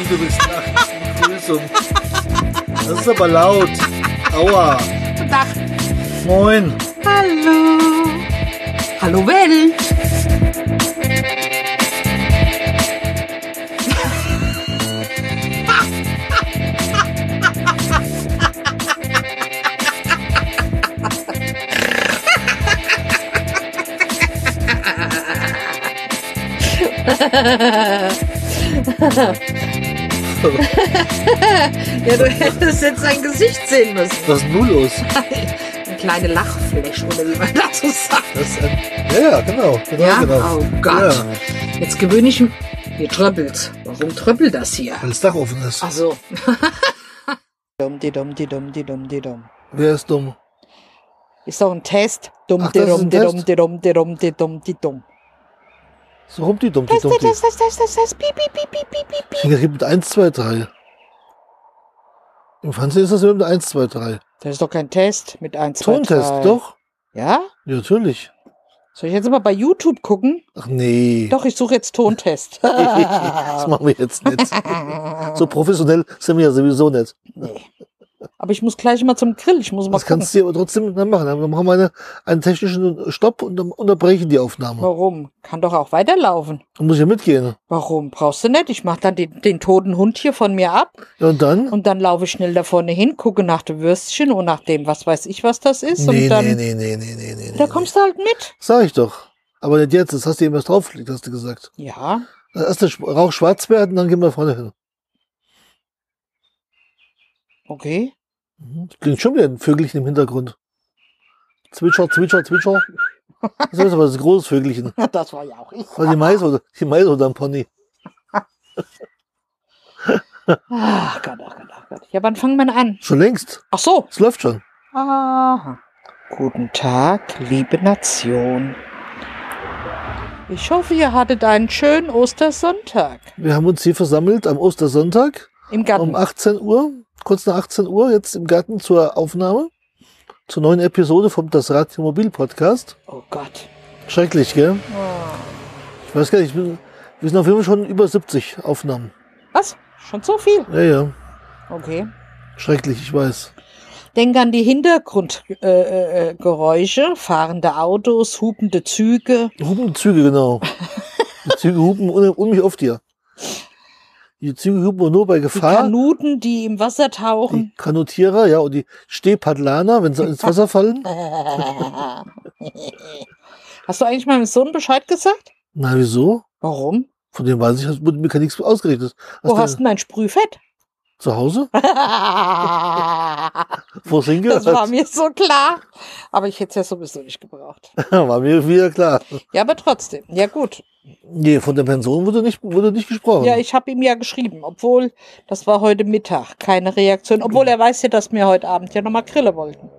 du bist nach Begrüßung. Das ist aber laut. Aua. Guten Tag. Moin. Hallo. Hallo Welt. Ja, du hättest jetzt sein Gesicht sehen müssen. Was ist denn nun los? Eine kleine Lachfläche, oder wie man dazu sagt. Ja, genau. Ja? Genau. Oh Gott. Ja, Jetzt gewöhne ich mich. Hier tröppelt's. Warum tröppelt das hier? weil das Dach offen ist. Ach so. Dumm, die dumm, die dumm, die dumm, die dumm. Wer ist dumm? Ist doch ein Test. Dumm, Ach, die das ist dumm, ein die Test? dumm, die dumm, die dumm, die dumm, die dumm. So rum die dumm, die Test, dumm, die. Test, Test, Test, Test, Test, piep, piep, piep, piep, piep, piep, piep. Ich gibt 1, 2, 3. Im Fernsehen ist das immer mit 1, 2, 3. Das ist doch kein Test mit 1, 2, 3. Tontest, doch? Ja? Ja, natürlich. Soll ich jetzt mal bei YouTube gucken? Ach nee. Doch, ich suche jetzt Tontest. Das machen wir jetzt nicht. So professionell sind wir ja sowieso nicht. Nee. Aber ich muss gleich mal zum Grill. Ich muss mal Das gucken. kannst du aber trotzdem dann machen. Dann machen wir einen technischen Stopp und dann unterbrechen die Aufnahme. Warum? Kann doch auch weiterlaufen. Dann muss ich ja mitgehen. Warum? Brauchst du nicht. Ich mache dann den toten Hund hier von mir ab. Ja, und dann? Und dann laufe ich schnell da vorne hin, gucke nach dem Würstchen und nach dem, was weiß ich, was das ist. Nee, und dann, nee. da kommst du halt mit. Sag ich doch. Aber nicht jetzt. Das hast du eben erst draufgelegt, hast du gesagt. Ja. Erst der Rauch schwarz werden, dann gehen wir vorne hin. Okay. Klingt schon wieder ein Vögelchen im Hintergrund. Zwitscher, zwitscher, zwitscher. Das ist aber das große Vögelchen. Das war ja auch ich. Oder die Mais oder ein Pony. Ach Gott, ach Gott, ach Gott. Ja, wann fangen wir an? Schon längst. Ach so. Es läuft schon. Aha. Guten Tag, liebe Nation. Ich hoffe, ihr hattet einen schönen Ostersonntag. Wir haben uns hier versammelt am Ostersonntag Im Garten. um 18 Uhr, kurz nach 18 Uhr, jetzt im Garten zur Aufnahme, zur neuen Episode vom Das Radio Mobil Podcast. Oh Gott. Schrecklich, gell? Oh. Ich weiß gar nicht, wir sind auf jeden Fall schon über 70 Aufnahmen. Was? Schon so viel? Ja, ja. Okay. Schrecklich, ich weiß. Denk an die Hintergrundgeräusche, fahrende Autos, hupende Züge. Hupende Züge, genau. Die Züge hupen unheimlich oft hier. Die Züge hupen nur bei Die Gefahr. Kanuten, die im Wasser tauchen. Die Kanutierer, ja, und die Stehpaddlaner, wenn sie ins Wasser fallen. Hast du eigentlich meinem Sohn Bescheid gesagt? Na, wieso? Warum? Von dem weiß ich, wurde mir gar nichts ausgerichtet. Wo hast du mein Sprühfett? Zu Hause? Das Wo es hingehört? war mir so klar. Aber ich hätte es ja sowieso nicht gebraucht. War mir wieder klar. Ja, aber trotzdem. Ja, gut. Nee, von der Person wurde nicht gesprochen. Ja, ich habe ihm ja geschrieben, obwohl, das war heute Mittag, keine Reaktion. Obwohl er weiß ja, dass wir heute Abend ja nochmal grillen wollten.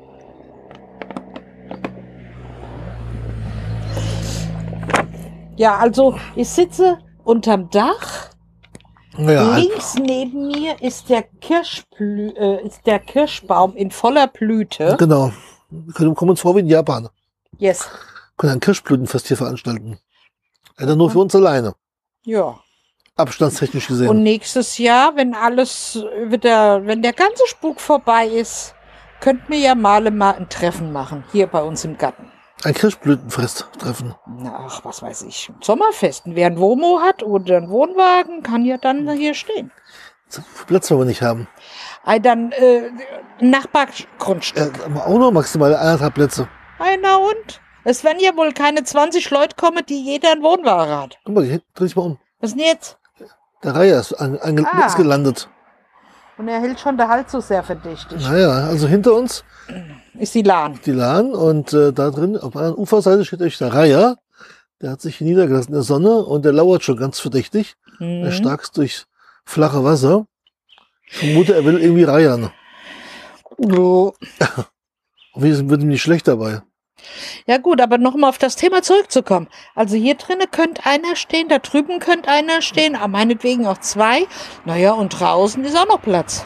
Ja, also ich sitze unterm Dach. Ja, Links neben mir ist der Kirschbaum in voller Blüte. genau. Wir kommen uns vor wie in Japan. Yes. Wir können ein Kirschblütenfest hier veranstalten. Leider nur für uns alleine. Ja. Abstandstechnisch gesehen. Und nächstes Jahr, wenn wenn der ganze Spuk vorbei ist, könnten wir ja mal ein Treffen machen, hier bei uns im Garten. Ein Kirschblütenfest treffen. Na, ach, was weiß ich. Sommerfesten. Wer ein Wohnmo hat oder einen Wohnwagen, kann ja dann hier stehen. Platz wollen wir nicht haben. Dann Nachbargrundstück. Aber auch nur maximal 1,5 Plätze. Na und? Es werden ja wohl keine 20 Leute kommen, die jeder einen Wohnwagen hat. Guck mal, dreh dich mal um. Was denn jetzt? Der Reiher ist gelandet. Und er hält schon der Hals so sehr verdächtig. Naja, also hinter uns Ist die Lahn. die Lahn und da drin auf der anderen Uferseite steht euch der Reiher. Der hat sich hier niedergelassen in der Sonne und der lauert schon ganz verdächtig. Er starkst durchs flache Wasser. Ich vermute, er will irgendwie reiern. Oh. Und wir wird ihm nicht schlecht dabei. Ja gut, aber nochmal auf das Thema zurückzukommen. Also hier drinnen könnte einer stehen, da drüben könnte einer stehen, aber meinetwegen auch zwei. Naja, und draußen ist auch noch Platz.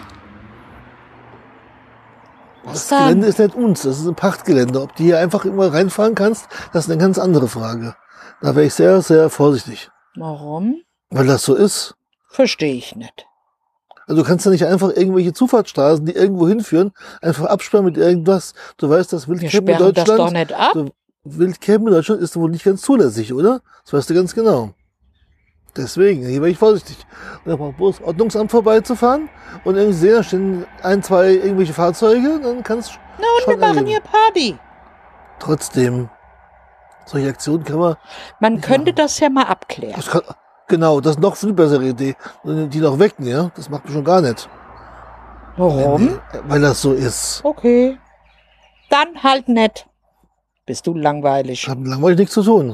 Was Das dann? Gelände ist nicht uns, das ist ein Pachtgelände. Ob du hier einfach immer reinfahren kannst, das ist eine ganz andere Frage. Da wäre ich sehr, sehr vorsichtig. Warum? Weil das so ist. Verstehe ich nicht. Also du kannst ja nicht einfach irgendwelche Zufahrtsstraßen, die irgendwo hinführen, einfach absperren mit irgendwas. Du weißt, das Wir Wildcampen in sperren das doch Deutschland, nicht ab. Wildcampen in Deutschland ist wohl nicht ganz zulässig, oder? Das weißt du ganz genau. Deswegen, hier wäre ich vorsichtig. Und da braucht bloß das Ordnungsamt vorbeizufahren und irgendwie sehen, da stehen 1, 2 irgendwelche Fahrzeuge, dann kannst du Na, und wir machen hier Party. Trotzdem, solche Aktionen kann man, Man könnte das ja mal abklären. genau, das ist noch viel bessere Idee. Die noch wecken, ja? Das macht man schon gar nicht. Warum? Weil das so ist. Okay. Dann halt nicht. Bist du langweilig. Hat langweilig nichts zu tun.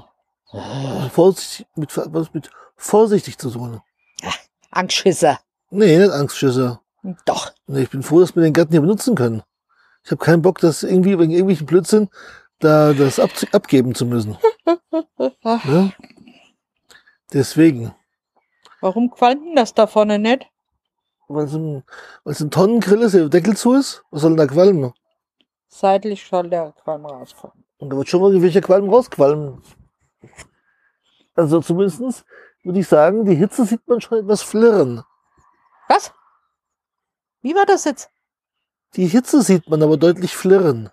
Mit vorsichtig zu tun. Angstschisser. Nee, nicht Angstschisser. Doch. Nee, ich bin froh, dass wir den Garten hier benutzen können. Ich habe keinen Bock, das irgendwie wegen irgendwelchen Blödsinn da das abgeben zu müssen. Ja? Deswegen. Warum qualmt denn das da vorne nicht? Weil es ein Tonnengrill ist, der Deckel zu ist. Was soll denn da qualmen? Seitlich soll der Qualm rauskommen. Und da wird schon mal welcher Qualm rausqualmen. Also zumindest würde ich sagen, die Hitze sieht man schon etwas flirren. Was? Wie war das jetzt? Die Hitze sieht man aber deutlich flirren.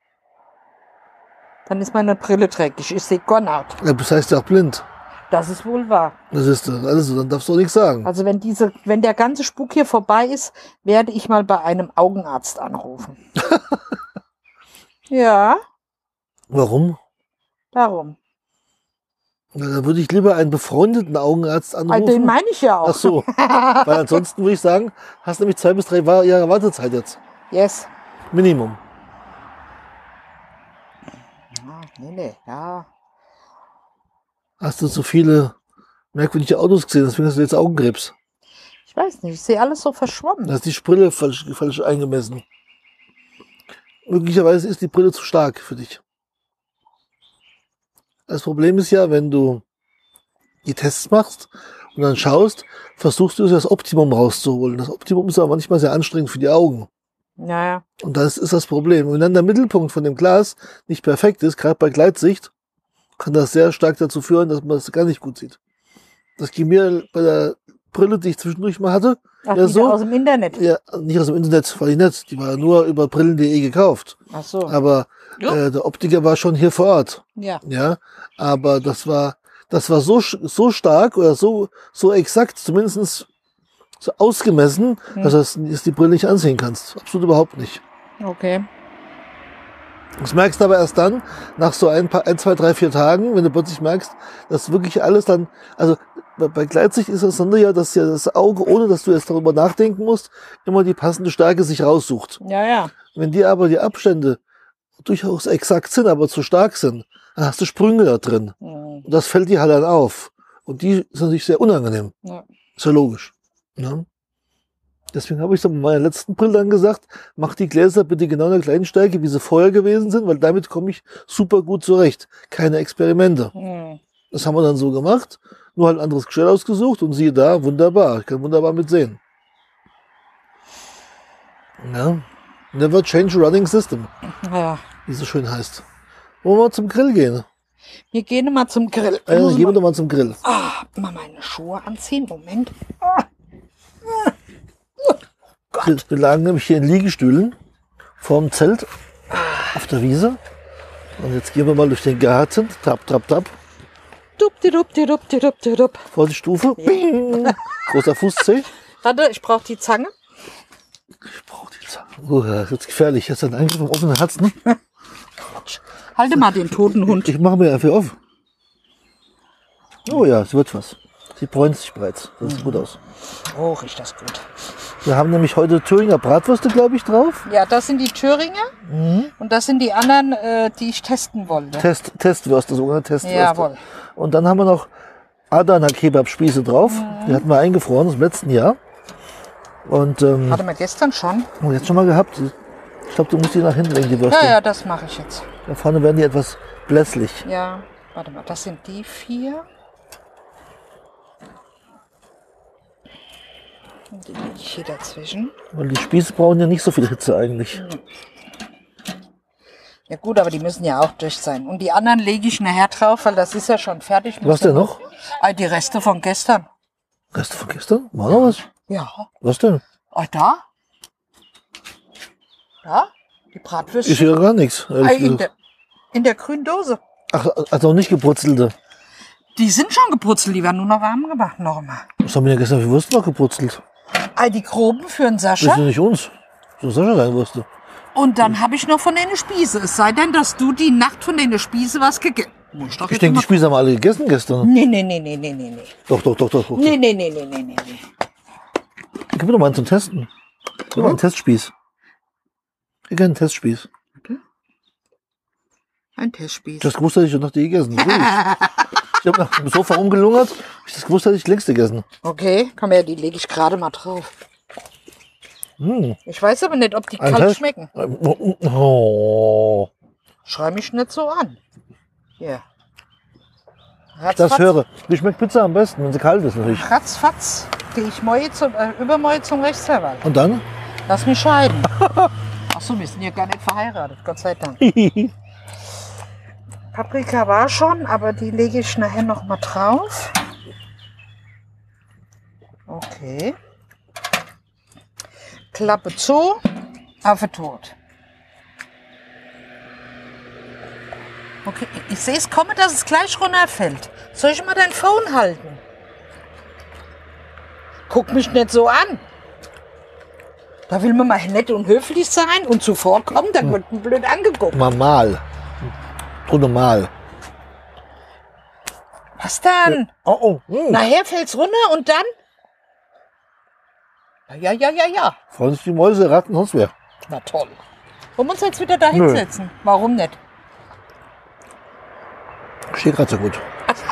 Dann ist meine Brille dreckig. Ich sehe gar nicht. Ja, das heißt ja auch blind. Das ist wohl wahr. Das ist das. Also, dann darfst du auch nichts sagen. Also wenn der ganze Spuk hier vorbei ist, werde ich mal bei einem Augenarzt anrufen. Ja, Warum? darum. Na, dann würde ich lieber einen befreundeten Augenarzt anrufen. Den meine ich ja auch. Ach so. Weil ansonsten würde ich sagen, hast nämlich 2 bis 3 Jahre Wartezeit jetzt. Yes. Minimum. Nee, ja. Hast du so viele merkwürdige Autos gesehen, deswegen hast du jetzt Augenkrebs. Ich weiß nicht, ich sehe alles so verschwommen. Da ist die Brille falsch eingemessen. Möglicherweise ist die Brille zu stark für dich. Das Problem ist ja, wenn du die Tests machst und dann schaust, versuchst du das Optimum rauszuholen. Das Optimum ist aber manchmal sehr anstrengend für die Augen. Ja. Und das ist das Problem. Und wenn dann der Mittelpunkt von dem Glas nicht perfekt ist, gerade bei Gleitsicht, kann das sehr stark dazu führen, dass man das gar nicht gut sieht. Das ging mir bei der Brille, die ich zwischendurch mal hatte, Ach, ja die so. da aus dem Internet. Ja, nicht aus dem Internet, war die nicht. Die war nur über brillen.de gekauft. Ach so. Aber Ja. der Optiker war schon hier vor Ort. Ja. Ja, aber das war so stark oder so exakt, zumindest so ausgemessen, dass du die Brille nicht ansehen kannst. Absolut überhaupt nicht. Okay. Das merkst du aber erst dann, nach so 1, 2, 3, 4 Tagen, wenn du plötzlich merkst, dass wirklich alles dann, also bei Gleitsicht ist das dann ja, dass ja das Auge, ohne dass du jetzt darüber nachdenken musst, immer die passende Stärke sich raussucht. Ja. Wenn die aber die Abstände durchaus exakt sind, aber zu stark sind, dann hast du Sprünge da drin. Und das fällt dir halt dann auf. Und die sind natürlich sehr unangenehm. Ja. Ist ja logisch. Ja? Deswegen habe ich so bei meiner letzten Brille dann gesagt, mach die Gläser bitte genau in der gleichen Stärke, wie sie vorher gewesen sind, weil damit komme ich super gut zurecht. Keine Experimente. Das haben wir dann so gemacht, nur halt ein anderes Gestell ausgesucht und siehe da, wunderbar. Ich kann wunderbar mitsehen. Ja. Never change a running system, Ja. wie es so schön heißt. Wollen wir mal zum Grill gehen? Wir gehen mal zum Grill. Gehen wir doch mal zum Grill. Mal meine Schuhe anziehen. Moment. Wir lagen nämlich hier in Liegestühlen vorm Zelt auf der Wiese. Und jetzt gehen wir mal durch den Garten. Trap, trap, trap. Dup. Vorsicht, Stufe. Bing. Großer Fußzeh. Warte, ich brauche die Zange. Ich brauche die Zange. Oh, das ist gefährlich. Jetzt ein Angriff im offenen Herzen. Halte mal den toten Hund. Ich mache mir dafür auf. Oh ja, es wird was. Sie bräunt sich bereits. Das sieht gut aus. Oh, riecht das gut. Wir haben nämlich heute Thüringer Bratwürste, glaube ich, drauf. Ja, das sind die Thüringer. Und das sind die anderen, die ich testen wollte. Testwürste, sogar Testwürste. Jawohl. Und dann haben wir noch Adana Kebab-Spieße drauf. Die hatten wir eingefroren aus dem letzten Jahr. Und Hatte wir gestern schon. haben wir jetzt schon mal gehabt. Ich glaube, du musst die nach hinten legen, die Würste. Ja, das mache ich jetzt. Da vorne werden die etwas blässlich. Ja, warte mal, das sind die 4. Und die lege ich hier dazwischen. Weil die Spieße brauchen ja nicht so viel Hitze eigentlich. Ja gut, aber die müssen ja auch durch sein. Und die anderen lege ich nachher drauf, weil das ist ja schon fertig. Was denn noch? Die Reste von gestern. Reste von gestern? War noch was? Ja. Was denn? Oh, da? Da? Die Ich Bratwürstchen. sehe gar nichts. ehrlich gesagt. In der grünen Dose. Ach, also nicht gebrutzelte. Die sind schon gebrutzelt, die werden nur noch warm gemacht. Noch mal. Was haben wir denn gestern für Würste noch gebrutzelt? Die groben für den Das Sascha. sind nicht uns. So Sascha sein Würste. Und dann habe ich noch von denen Spieße. Es sei denn, dass du die Nacht von denen Spieße was gegessen hast. Ich denke, die Spieße haben wir alle gegessen gestern. Nee. Doch. Nee. Gib mir doch mal einen zum Testen. Gib mir mal einen Testspieß. Ich gerne einen Testspieß. Ein Testspieß. Das gewusst hätte ich noch die gegessen. Ich habe nach dem Sofa rumgelungert. Ich das gewusst hätte ich längst gegessen. Okay, komm her, die lege ich gerade mal drauf. Ich weiß aber nicht, ob die Ein kalt Test? schmecken. Oh, Schrei mich nicht so an. Hier. das höre. Wie schmeckt Pizza am besten, wenn sie kalt ist natürlich. Ratzfatz gehe ich übermorgen zum Rechtsverwalter. Und dann? Lass mich scheiden. Achso, wir sind ja gar nicht verheiratet, Gott sei Dank. Paprika war schon, aber die lege ich nachher noch mal drauf. Okay. Klappe zu, Affe tot. Okay, ich sehe es kommen, dass es gleich runterfällt. Soll ich mal dein Phone halten? Guck mich nicht so an. Da will man mal nett und höflich sein und zuvorkommen, dann wird man blöd angeguckt. Mal. Mal. Was dann? Oh. Nachher fällt's runter und dann? Ja. Freuen sich die Mäuse, Ratten, sonst wer. Na toll. Wollen wir uns jetzt wieder da hinsetzen? Warum nicht? Steht gerade so gut.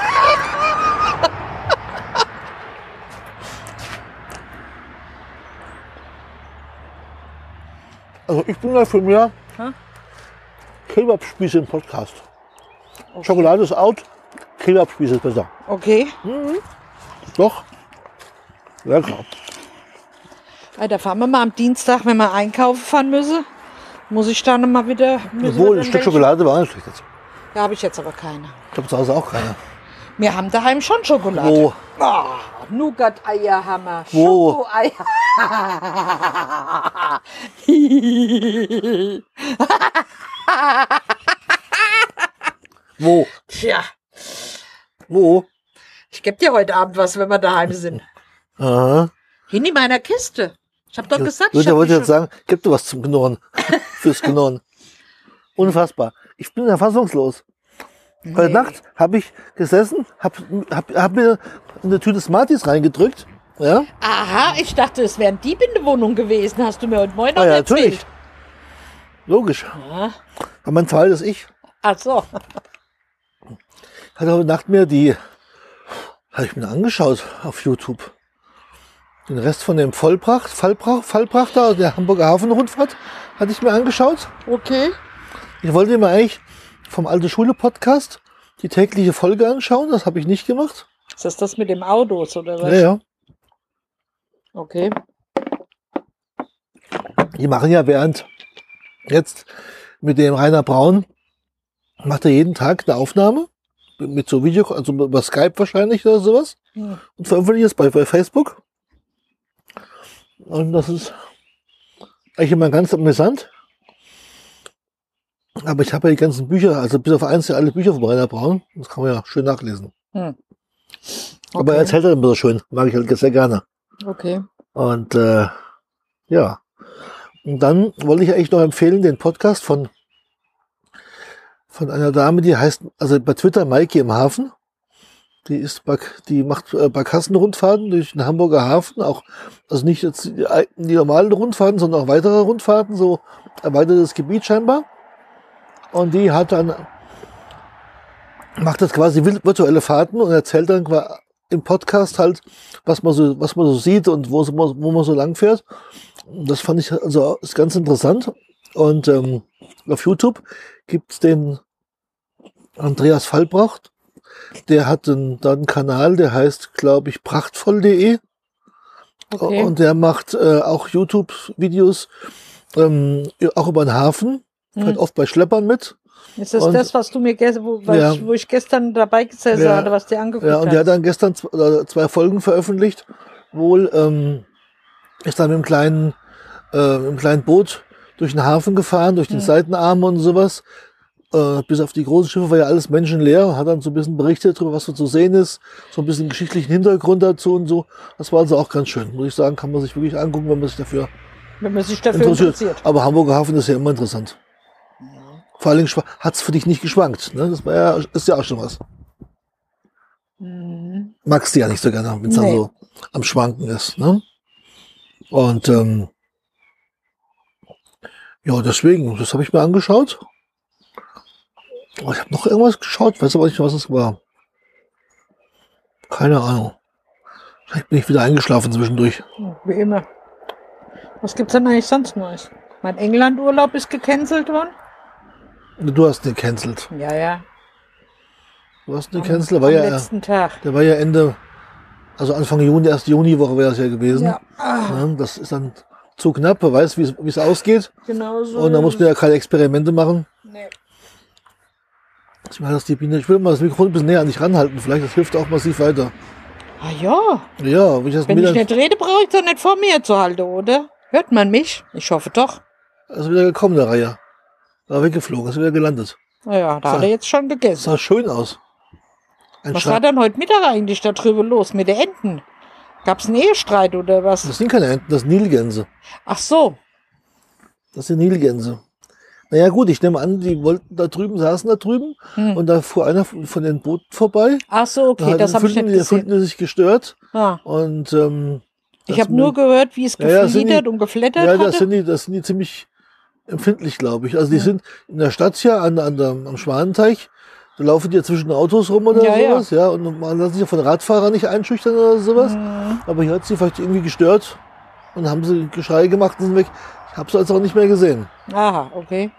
Also ich bin da für mehr Kebabspieße im Podcast. Okay. Schokolade ist out, Kebabspieße ist besser. Okay. Doch. Lecker. Da fahren wir mal am Dienstag, wenn wir einkaufen fahren müssen. Muss ich dann mal wieder... Obwohl, ein Stück Schokolade war nicht schlecht jetzt. Da habe ich jetzt aber keine. Ich glaube zu Hause auch keine. Wir haben daheim schon Schokolade. Wo? Oh, Nougat-Eier haben wir. Wo? Schokoeier. Wo? Tja, Wo? ich gebe dir heute Abend was, wenn wir daheim sind. Aha. Hin in meiner Kiste. Ich habe doch gesagt, Ich hab wollte die jetzt sagen, gib dir was zum Knurren. Fürs Knurren. Unfassbar. Ich bin ja fassungslos. Heute Nacht habe ich gesessen, hab mir eine Tüte Smarties reingedrückt. Ja? Aha, ich dachte, es wären Dieb in der Wohnung gewesen. Hast du mir heute Morgen noch Ja, erzählt? natürlich. Logisch. Ja. Aber mein zweites Ich Ach so. hat heute Nacht habe ich mir angeschaut auf YouTube. Den Rest von dem Fallbrachter, der Hamburger Hafenrundfahrt, hatte ich mir angeschaut. Okay. Ich wollte mir eigentlich vom Alte Schule Podcast die tägliche Folge anschauen. Das habe ich nicht gemacht. Ist das mit dem Autos oder was? Ja. Okay. Die machen ja während jetzt mit dem Rainer Braun, macht er jeden Tag eine Aufnahme mit so Video, also über Skype wahrscheinlich oder sowas. Hm. Und veröffentlicht es bei Facebook. Und das ist eigentlich immer ganz amüsant. Aber ich habe ja die ganzen Bücher, also bis auf eins ja alle Bücher von Rainer Braun. Das kann man ja schön nachlesen. Hm. Okay. Aber er erzählt halt immer so schön. Mag ich halt sehr gerne. Okay. Und ja. Und dann wollte ich eigentlich noch empfehlen, den Podcast von einer Dame, die heißt, also bei Twitter Maiki im Hafen. Die macht Barkassenrundfahrten durch den Hamburger Hafen, auch, also nicht jetzt die normalen Rundfahrten, sondern auch weitere Rundfahrten, so erweitertes Gebiet scheinbar. Und die macht das quasi virtuelle Fahrten und erzählt dann im Podcast halt, was man so sieht und wo man so lang fährt. Und das fand ich, also, ist ganz interessant. Und auf YouTube gibt's den Andreas Fallbracht. Der hat da einen Kanal, der heißt, glaube ich, prachtvoll.de. Okay. Und der macht auch YouTube-Videos auch über den Hafen. Fährt oft bei Schleppern mit. Ist das Und- das, was du mir Ja. wo ich gestern dabei gesessen Ja. hatte, was dir angeguckt Ja, und hast? der hat dann gestern 2 Folgen veröffentlicht. Wohl ist dann mit einem kleinen Boot durch den Hafen gefahren, durch den Seitenarm und sowas. Bis auf die großen Schiffe war ja alles menschenleer. Hat dann so ein bisschen berichtet darüber, was so zu sehen ist. So ein bisschen geschichtlichen Hintergrund dazu und so. Das war also auch ganz schön. Muss ich sagen, kann man sich wirklich angucken, wenn man sich dafür Wenn man sich dafür interessiert. Aber Hamburger Hafen ist ja immer interessant. Vor allen Dingen hat's für dich nicht geschwankt. Ne? Das war ja, ist ja auch schon was. Magst du ja nicht so gerne, wenn es dann Nee. so am Schwanken ist. Ne? Und ja, deswegen, das habe ich mir angeschaut. Oh, ich habe noch irgendwas geschaut, weiß aber nicht, was es war. Keine Ahnung. Vielleicht bin ich wieder eingeschlafen zwischendurch. Wie immer. Was gibt's denn eigentlich sonst Neues? Mein England-Urlaub ist gecancelt worden. Du hast den gecancelt. Ja, ja. Du hast den Am gecancelt, war ja, letzten Tag. der war ja also Anfang Juni, erste Juniwoche wäre das ja gewesen. Ja, Ja, das ist dann zu knapp, wer weiß, wie es ausgeht. genau so. Und da muss man ja keine Experimente machen. Nee. Ich meine, ich will mal das Mikrofon ein bisschen näher an dich ranhalten, vielleicht, das hilft auch massiv weiter. Ah ja. Ja, wenn ich das Wenn ich wieder, nicht rede, brauche ich doch nicht vor mir zu halten, oder? Hört man mich? Ich hoffe doch. ist wieder gekommen, der Reihe. War weggeflogen, ist wieder gelandet. Naja, da So. hat er jetzt schon gegessen. Sah schön aus. Ein Was war denn heute Mittag eigentlich da drüben los mit den Enten? Gab's einen Ehestreit oder was? Das sind keine Enten, das sind Nilgänse. Ach so. Das sind Nilgänse. Naja gut, ich nehme an, die saßen da drüben und da fuhr einer von den Booten vorbei. Ach so, okay, das habe ich nicht Die gesehen. fühlten sich gestört Ah. und Ich habe nur gehört, wie es Ja, das sind gefliedert und geflattert ja, hatte. das sind die ziemlich empfindlich, glaube ich. Also die sind in der Stadt hier am Schwanenteich, da laufen die ja zwischen den Autos rum oder Ja, ja. sowas, ja, und man lässt sich ja von Radfahrern nicht einschüchtern oder sowas. Aber hier hat sie vielleicht irgendwie gestört und haben sie Geschrei gemacht und sind weg. Ich habe sie also auch nicht mehr gesehen. Aha, okay.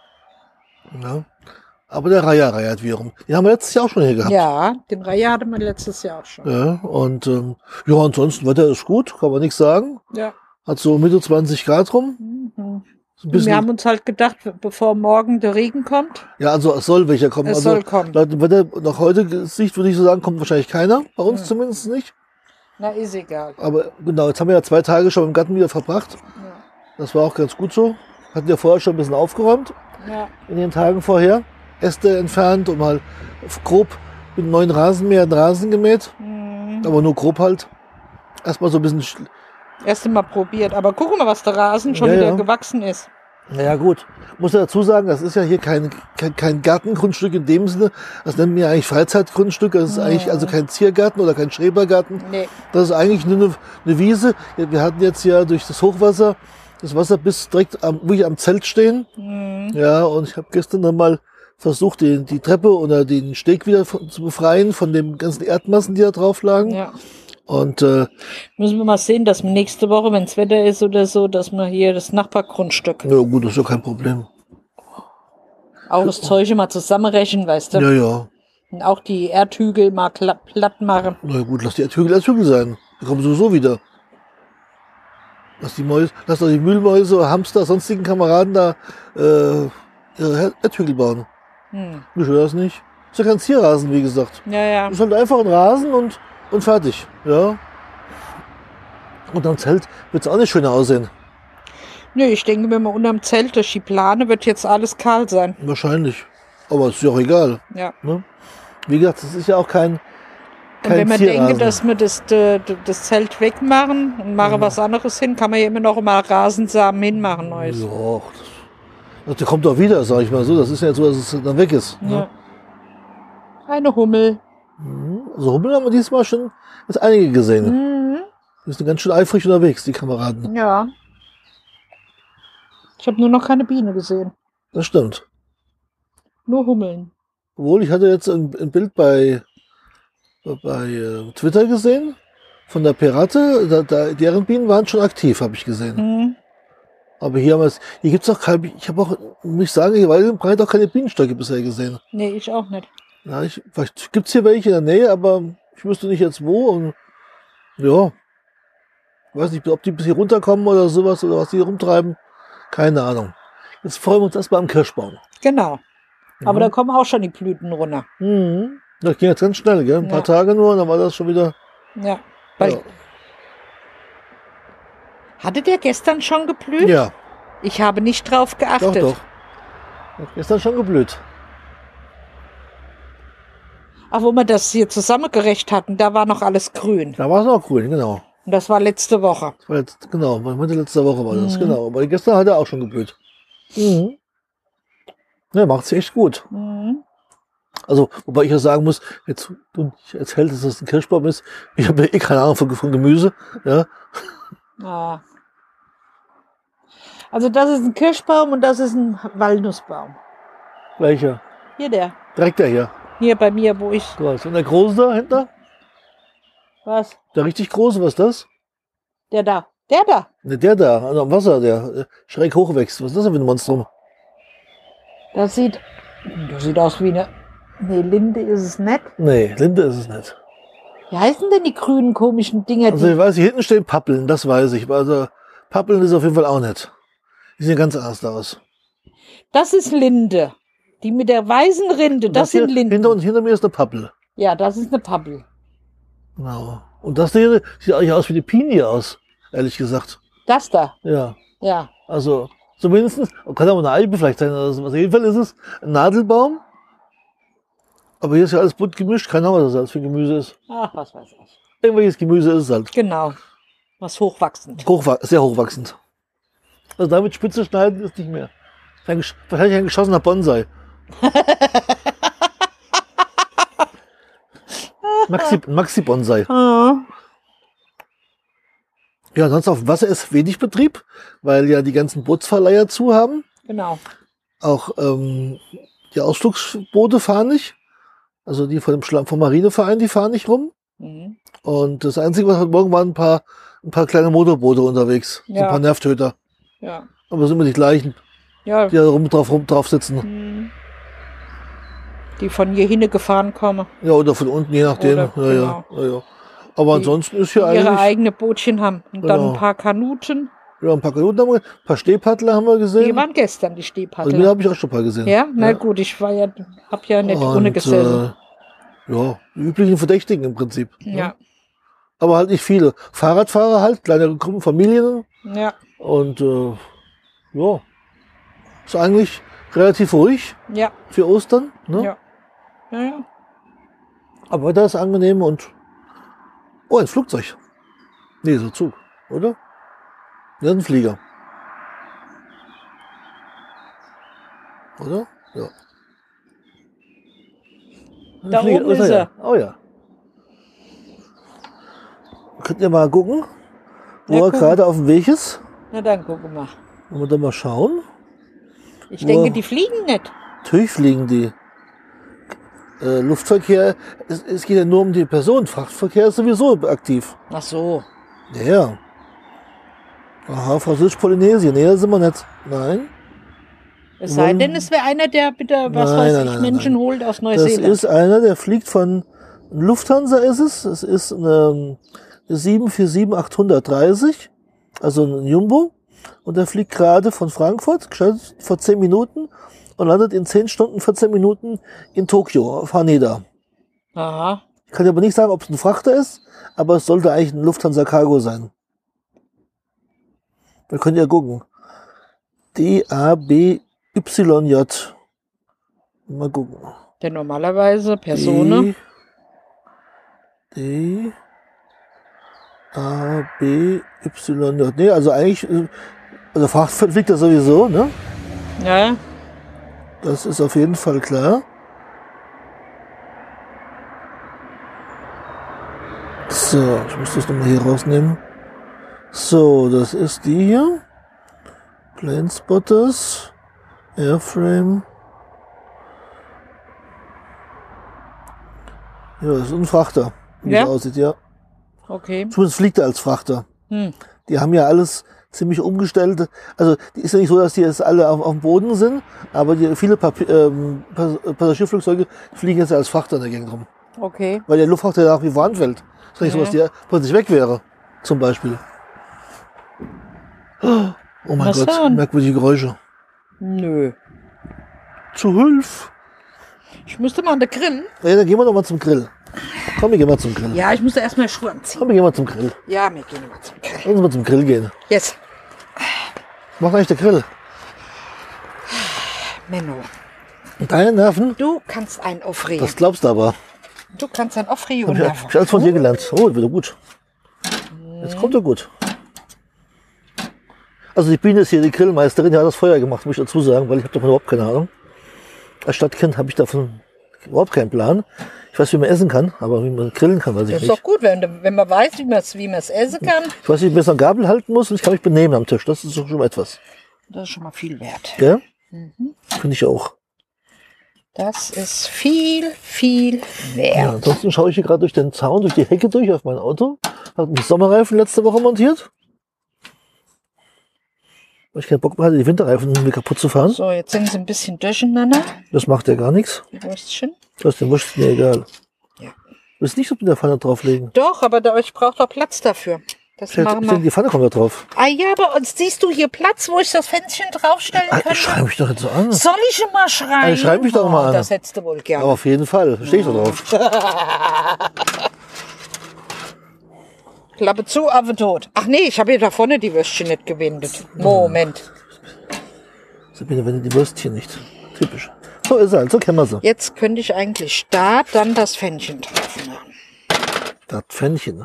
Ja. Aber der Reiher reiert wiederum. Den haben wir letztes Jahr auch schon hier gehabt. Ja, den Reihe hatte man letztes Jahr auch schon. Ja, und ja, ansonsten Wetter ist gut, kann man nichts sagen. Ja. Hat so Mitte 20 Grad rum. Ist ein Wir bisschen, haben uns halt gedacht, bevor morgen der Regen kommt, ja, also es soll welcher kommen. es Also soll kommen. laut dem Wetter nach heute Sicht würde ich so sagen, kommt wahrscheinlich keiner. Bei uns zumindest nicht. Na, ist egal. Aber genau, jetzt haben wir ja 2 Tage schon im Garten wieder verbracht. Ja. Das war auch ganz gut so. Hatten ja vorher schon ein bisschen aufgeräumt Ja. in den Tagen vorher. Äste entfernt und mal grob mit einem neuen Rasenmäher den Rasen gemäht. Aber nur grob halt. Erstmal so ein bisschen. Erst mal probiert. Aber guck mal, was der Rasen schon Ja, wieder ja. gewachsen ist. Naja, gut. Muss ja dazu sagen, das ist ja hier kein Gartengrundstück in dem Sinne. Das nennen wir eigentlich Freizeitgrundstück. Das ist eigentlich also kein Ziergarten oder kein Schrebergarten. Nee. Das ist eigentlich nur eine Wiese. Wir hatten jetzt ja durch das Hochwasser das Wasser bis direkt wirklich am Zelt stehen. Ja, und ich habe gestern dann mal versucht, die Treppe oder den Steg wieder zu befreien von den ganzen Erdmassen, die da drauf lagen. Ja. Und Müssen wir mal sehen, dass wir nächste Woche, wenn das Wetter ist oder so, dass wir hier das Nachbargrundstück, ja gut, das ist ja kein Problem. auch das Zeug mal zusammenrechnen, weißt du? Ja, ja. Und auch die Erdhügel mal platt machen. Na gut, lass die Erdhügel sein. Die kommen sowieso wieder. Lass doch die Mühlmäuse, Hamster, sonstigen Kameraden da ihre Erdhügel bauen. Ich höre das nicht. Ist ja kein Zierrasen, wie gesagt. Ja, ja. Das ist halt einfach ein Rasen und fertig. Ja. Und am Zelt wird es auch nicht schöner aussehen. Nö, ich denke, wenn wir unterm Zelt durch die Plane, wird jetzt alles kahl sein. Wahrscheinlich. Aber ist ja auch egal. Ja. Ne? Wie gesagt, das ist ja auch kein Und wenn man Zierrasen. denkt, dass wir das Zelt wegmachen und machen was anderes hin, kann man ja immer noch mal Rasensamen hinmachen, Neues. Ja, das kommt doch wieder, sag ich mal so. Das ist ja jetzt so, dass es dann weg ist. Ne? Ja. Eine Hummel. Also Hummel haben wir diesmal schon jetzt einige gesehen. Die sind ganz schön eifrig unterwegs, die Kameraden. Ja. Ich habe nur noch keine Biene gesehen. Das stimmt. Nur Hummeln. Obwohl, ich hatte jetzt ein Bild bei Twitter gesehen von der Perate. Deren Bienen waren schon aktiv, habe ich gesehen. Aber hier gibt's auch ich habe auch, muss ich sagen, hier breit auch keine Bienenstöcke bisher gesehen. Nee, ich auch nicht. Ja, vielleicht gibt's hier welche in der Nähe, aber ich wüsste nicht jetzt wo. Und ja, weiß nicht, ob die bis hier runterkommen oder sowas oder was die hier rumtreiben. Keine Ahnung. Jetzt freuen wir uns erstmal am Kirschbaum. Genau. Aber da kommen auch schon die Blüten runter. Mhm. Das ging jetzt ganz schnell, gell? Ein paar Ja. Tage nur, dann war das schon wieder. Ja. Weil, Ja. hatte der gestern schon geblüht? Ja, Ich habe nicht drauf doch, geachtet. doch. Hat gestern schon geblüht. Ach, wo wir das hier zusammengerecht hatten, da war noch alles grün. Da war es noch grün, genau. Und das war letzte Woche. Das war jetzt, genau, Mitte letzter Woche war das, Mhm. genau. Aber gestern hat er auch schon geblüht. Mhm. Ja, macht sich echt gut. Mhm. Also, wobei ich ja sagen muss, jetzt du nicht erzählst, dass das ein Kirschbaum ist. Ich habe ja eh keine Ahnung von Gemüse. Ja, Ah. Also das ist ein Kirschbaum und das ist ein Walnussbaum. welcher? Hier der. Direkt der hier. Hier bei mir, wo ich... Groß. Und der große da hinter? Was? Der richtig große, was ist das? Der da. Der da. Ne, der da, also am Wasser, der schräg hochwächst. Was ist das denn für ein Monstrum? Das sieht aus wie eine... Nee, Linde ist es nicht. Nee, Linde ist es nicht. Wie heißen denn die grünen komischen Dinger? Also ich weiß, hier hinten stehen Pappeln, das weiß ich. Also Pappeln ist auf jeden Fall auch nicht. Die sehen ganz anders aus. Das ist Linde. Die mit der weißen Rinde, das sind hier, Linden. hinter mir ist eine Pappel. Ja, das ist eine Pappel. Genau. Und das hier sieht eigentlich aus wie die Pinie aus, ehrlich gesagt. Das da. Ja. Ja. Also zumindest, kann auch eine Eibe vielleicht sein oder sowas. Auf jeden Fall ist es ein Nadelbaum. Aber hier ist ja alles bunt gemischt. Keine Ahnung, was das alles für Gemüse ist. Ach, was weiß ich. Irgendwelches Gemüse ist es halt. Genau. Was hochwachsend. Sehr hochwachsend. Also damit Spitze schneiden ist nicht mehr. Wahrscheinlich ein geschossener Bonsai. Maxi-Bonsai. Ah. Ja, sonst auf dem Wasser ist wenig Betrieb, weil ja die ganzen Bootsverleiher zu haben. Genau. Auch die Ausflugsboote fahren nicht. Also die vom Marineverein, die fahren nicht rum. Mhm. Und das Einzige, was heute Morgen waren, ein paar kleine Motorboote unterwegs. So Ja. ein paar Nervtöter. Ja. Aber es sind immer die gleichen, Ja. die da drauf sitzen. Mhm. Die von hier hingefahren kommen. Ja, oder von unten, je nachdem. Oder, Ja. Aber Die- ansonsten ist hier Die ihre eigentlich eigene Bootchen haben. Und dann Genau. ein paar Kanuten. ja, ein paar Kanuten haben wir, ein paar Stehpaddler haben wir Die gesehen. waren gestern, die Also Stehpaddler. die habe ich auch schon ein paar gesehen. Ja, na gut, ich hab ja nicht ohne gesessen. Ja, die üblichen Verdächtigen im Prinzip. Ne? Ja, Aber halt nicht viele. Fahrradfahrer halt, kleinere Gruppen, Familien. ja, Und ja, ist eigentlich relativ ruhig ja, für Ostern. Ne? ja. Ja. Aber das ist angenehm und oh, ein Flugzeug. Nee, so Zug, oder? Das ist ein Flieger. Oder? Ja. Ein Da Flieger. oben Oh, ist ja. er. Oh ja. Könnt ihr mal gucken, wo Ja, er gucken. gerade auf dem Weg ist? Na dann gucken wir. Wollen wir da mal schauen? Ich denke, Wow. die fliegen nicht. Natürlich fliegen die. Luftverkehr, es geht ja nur um die Person. Frachtverkehr ist sowieso aktiv. Ach so. Ja, ja. Aha, Französisch-Polynesien. Nee, da sind wir nicht. Nein. Es sei denn, es wäre einer, der bitte, was Nein, weiß nein, ich, nein, Menschen nein. holt aus Das Neuseeland. ist einer, der fliegt von Lufthansa ist es. Es ist eine 747-830, also ein Jumbo. Und der fliegt gerade von Frankfurt, gestartet vor 10 Minuten und landet in 10 Stunden, 14 Minuten in Tokio, auf Haneda. Aha. Ich kann dir aber nicht sagen, ob es ein Frachter ist, aber es sollte eigentlich ein Lufthansa Cargo sein. Da könnt ihr gucken. DABYJ. Mal gucken. Denn normalerweise Personen. DABYJ. Nee, also eigentlich, also Frachtfahrt fliegt er sowieso, ne? Ja. Das ist auf jeden Fall klar. So, ich muss das nochmal hier rausnehmen. So, das ist die hier. Plane Spotters. Airframe. Ja, das ist ein Frachter, wie Ja? es aussieht, ja. Okay. Zumindest fliegt er als Frachter. Hm. Die haben ja alles ziemlich umgestellt. Also die ist ja nicht so, dass die jetzt alle auf dem Boden sind, aber viele Passagierflugzeuge fliegen jetzt als Frachter in der Gegend rum. Okay. Weil der Luftfracht ja nach wie vor anfällt. Ist nicht so, dass die plötzlich weg wäre, zum Beispiel. Oh mein Was Gott, denn? merkwürdige Geräusche. Nö. Zu Hilfe. Ich müsste mal an den Grill. Ja, dann gehen wir doch mal zum Grill. Komm, wir gehen mal zum Grill. Ja, ich muss erst mal Schuhe anziehen. Komm, wir gehen mal zum Grill. Ja, wir gehen mal zum Grill. Lass uns mal zum Grill gehen. Yes. Macht eigentlich der Grill. Menno, Deine Nerven? du kannst einen aufregen. Das glaubst du aber. Du kannst einen aufregen. Hab ich alles von dir gelernt. Oh, wieder gut. Jetzt kommt er gut. Also die Biene ist hier die Grillmeisterin, die hat das Feuer gemacht, muss ich dazu sagen, weil ich habe davon überhaupt keine Ahnung. Als Stadtkind habe ich davon überhaupt keinen Plan. Ich weiß, wie man essen kann, aber wie man grillen kann, weiß ich Das ist nicht. doch gut, wenn man weiß, wie man es essen kann. Ich weiß nicht, wie man so eine Gabel halten muss und ich kann mich benehmen am Tisch. Das ist doch schon mal etwas. Das ist schon mal viel wert. Ja? Finde ich auch. Das ist viel, viel Ja, wert. ansonsten schaue ich hier gerade durch den Zaun, durch die Hecke durch auf mein Auto. Habe mich Sommerreifen letzte Woche montiert. Weil ich keinen Bock mehr hatte, die Winterreifen mir kaputt zu fahren. So, jetzt sind sie ein bisschen durcheinander, Das macht ja gar nichts. die Würstchen. Das ist dem Wurst mir egal. Ja. Du willst nicht so in der Pfanne drauflegen. Doch, aber ich brauche doch Platz dafür. Das Ich denke, machen wir. die Pfanne kommt da drauf. Ah ja, aber uns siehst du hier Platz, wo ich das Fenster draufstellen Ich könnte? schreibe mich doch jetzt so an. Soll ich immer schreien? Ich schreib mich doch mal an. Das hättest du wohl gerne. Aber auf jeden Fall. Stehe ich doch drauf. Klappe zu, Affe tot. Ach nee, ich habe hier da vorne die Würstchen nicht gewendet. Moment. Sabine, wenn die Würstchen nicht. Typisch. So ist er halt, so kennen wir sie. Jetzt könnte ich eigentlich da dann das Pfännchen drauf machen. Das Pfännchen.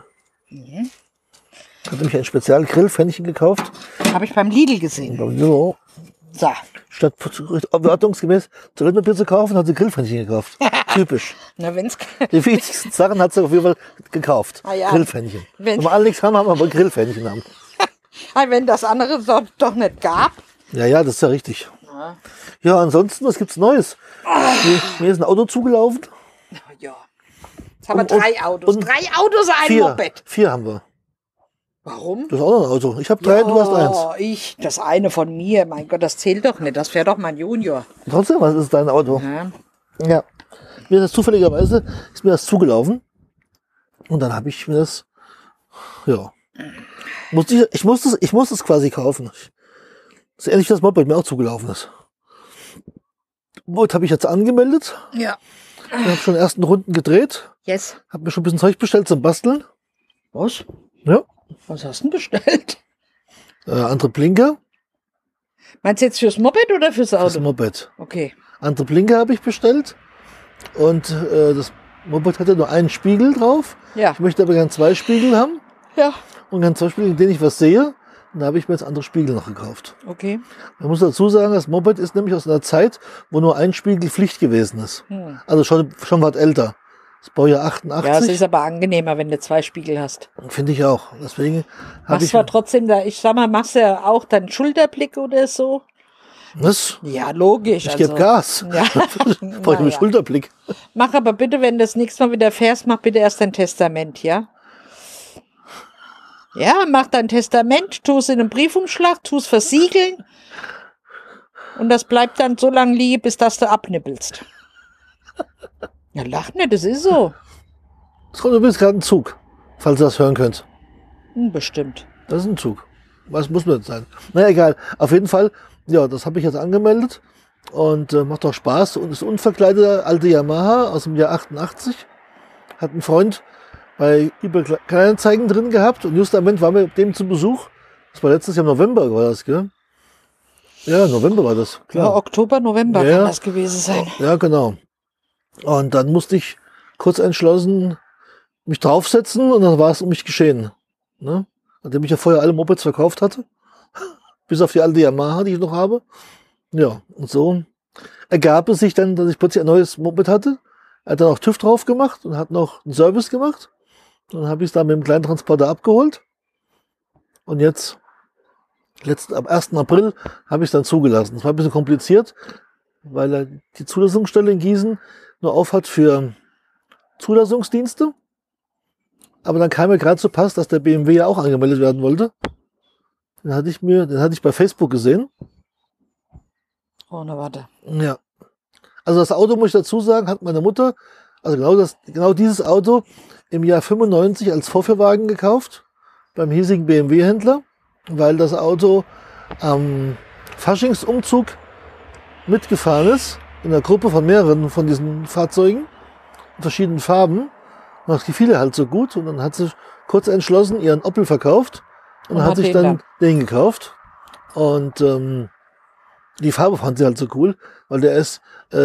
Ich hatte mich ein Spezial-Grill-Pfännchen gekauft. Habe ich beim Lidl gesehen. So. So. Statt ordnungsgemäß Toilettenpapier zu kaufen, hat sie Grillpfännchen gekauft. Typisch. Na, wenn's. Die wichtigsten Sachen hat sie auf jeden Fall gekauft. Ah ja. Grillpfännchen. Wenn- Wenn wir alle nichts haben, haben wir aber Grillpfännchen haben. Wenn das andere doch nicht gab. Ja, das ist ja richtig. Ja, ansonsten, was gibt's Neues? Mir ist ein Auto zugelaufen. Ja. Jetzt haben wir Und- 3 Autos. und 3 Autos, ein Moped. 4 haben wir. Warum? Das ist auch noch ein Auto. Ich habe 3, du hast 1. Das eine von mir. Mein Gott, das zählt doch nicht. Das wäre doch mein Junior. Trotzdem, was ist dein Auto? Ja. Ja. Mir ist das zufälligerweise, ist mir das zugelaufen. Und dann habe ich mir das, ja. Ich muss es quasi kaufen. Das ist ähnlich wie das Moped mir auch zugelaufen ist. Moped habe ich jetzt angemeldet. Ja. Ich habe schon ersten Runden gedreht. Yes. Habe mir schon ein bisschen Zeug bestellt zum Basteln. Was? Ja. Was hast du denn bestellt? Andere Blinker. Meinst du jetzt fürs Moped oder fürs Das Auto? Moped. Okay. Andere Blinker habe ich bestellt. Und das Moped hatte nur einen Spiegel drauf. Ja. Ich möchte aber gern 2 Spiegel haben. Ja. Und gern 2 Spiegel, in denen ich was sehe. Und da habe ich mir jetzt andere Spiegel noch gekauft. Okay. Man muss dazu sagen, das Moped ist nämlich aus einer Zeit, wo nur ein Spiegel Pflicht gewesen ist. Also schon was älter. Das Baujahr Ja, es 88. ist aber angenehmer, wenn du 2 Spiegel hast. Finde ich auch. Deswegen habe Machst ich zwar trotzdem da, ich sag mal, machst du ja auch deinen Schulterblick oder so? was? Ja, logisch. Ich gebe Gas. Ja. Brauche ich einen Naja. Schulterblick. Mach aber bitte, wenn du das nächste Mal wieder fährst, mach bitte erst dein Testament, ja? Ja, mach dein Testament, tu es in einen Briefumschlag, tu es versiegeln. Und das bleibt dann so lange liegen, bis dass du abnippelst. Ja, lach nicht, das ist so. Es kommt übrigens gerade ein Zug, falls ihr das hören könnt. Bestimmt. Das ist ein Zug. Was muss man jetzt sein? Naja, egal. Auf jeden Fall, ja, das habe ich jetzt angemeldet. Und macht doch Spaß. Und ist unverkleideter alte Yamaha aus dem Jahr 88. Hat ein Freund bei eBay Kleinanzeigen drin gehabt. Und just am Moment waren wir mit dem zu Besuch. Das war letztes Jahr im November, war das, gell? Ja, November war das, Ja, klar. Oktober, November Ja. kann das gewesen sein. Ja, genau. Und dann musste ich kurz entschlossen mich draufsetzen und dann war es um mich geschehen. Ne? Nachdem ich ja vorher alle Mopeds verkauft hatte. Bis auf die alte Yamaha, die ich noch habe. Ja, und so ergab es sich dann, dass ich plötzlich ein neues Moped hatte. Er hat dann auch TÜV drauf gemacht und hat noch einen Service gemacht. Dann habe ich es da mit dem kleinen Transporter abgeholt. Und jetzt, am 1. April, habe ich es dann zugelassen. Das war ein bisschen kompliziert, weil er die Zulassungsstelle in Gießen nur aufhat für Zulassungsdienste. Aber dann kam mir gerade so Pass, dass der BMW ja auch angemeldet werden wollte. Den hatte ich bei Facebook gesehen. Oh, na warte. Ja. Also das Auto, muss ich dazu sagen, hat meine Mutter, also genau dieses Auto im Jahr 95 als Vorführwagen gekauft, beim hiesigen BMW-Händler, weil das Auto am Faschingsumzug mitgefahren ist in einer Gruppe von mehreren von diesen Fahrzeugen, in verschiedenen Farben. Und das gefiel ihr halt so gut. Und dann hat sie kurz entschlossen ihren Opel verkauft und hat sich dann den gekauft. Und die Farbe fand sie halt so cool, weil der ist,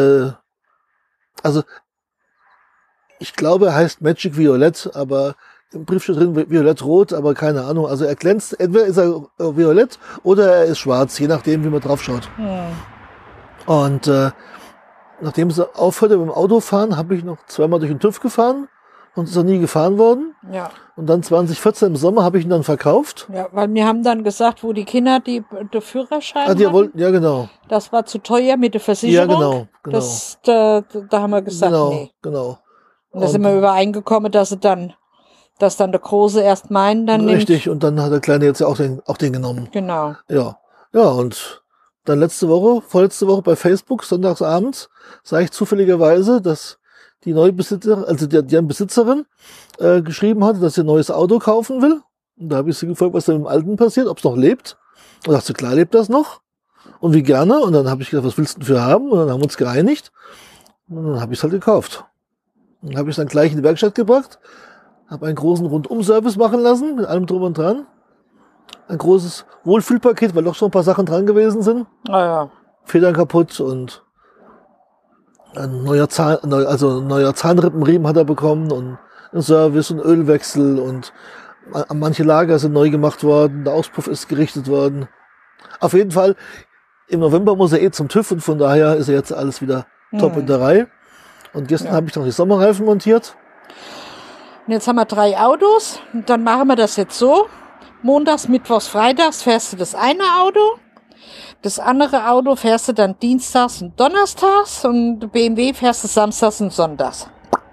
also ich glaube, er heißt Magic Violett, aber im Brief steht drin Violett-Rot, aber keine Ahnung. Also er glänzt, entweder ist er violett oder er ist schwarz, je nachdem, wie man drauf schaut. Und nachdem sie aufhörte beim Autofahren, habe ich noch zweimal durch den TÜV gefahren und ist noch nie gefahren worden. Ja. Und dann 2014 im Sommer habe ich ihn dann verkauft. Ja, weil wir haben dann gesagt, wo die Kinder die Führerschein Ah, die hatten, wollten, ja genau. das war zu teuer mit der Versicherung. Ja, genau. Das, da haben wir gesagt, nee. Genau. Und da sind wir übereingekommen, dass dann der Große erst meinen dann nimmt. Richtig, und dann hat der Kleine jetzt ja auch den genommen. Genau. Ja. Ja, und dann vorletzte Woche bei Facebook, sonntagsabends, sah ich zufälligerweise, dass die neue Besitzerin, also deren Besitzerin, geschrieben hatte, dass sie ein neues Auto kaufen will. Und da habe ich sie gefragt, was da mit dem Alten passiert, ob es noch lebt. Und dachte, klar lebt das noch. Und wie gerne. Und dann habe ich gesagt, was willst du denn für haben? Und dann haben wir uns geeinigt. Und dann habe ich es halt gekauft. Dann habe ich es dann gleich in die Werkstatt gebracht, habe einen großen Rundum-Service machen lassen, mit allem drum und dran. Ein großes Wohlfühlpaket, weil doch schon ein paar Sachen dran gewesen sind. Ja. Federn kaputt und ein neuer Zahnrippenriemen hat er bekommen und ein Service und Ölwechsel und manche Lager sind neu gemacht worden, der Auspuff ist gerichtet worden. Auf jeden Fall, im November muss er zum TÜV und von daher ist er jetzt alles wieder top in der Reihe. Und gestern habe ich noch die Sommerreifen montiert. Und jetzt haben wir 3 Autos und dann machen wir das jetzt so. Montags, Mittwochs, Freitags fährst du das eine Auto. Das andere Auto fährst du dann dienstags und donnerstags und BMW fährst du samstags und sonntags.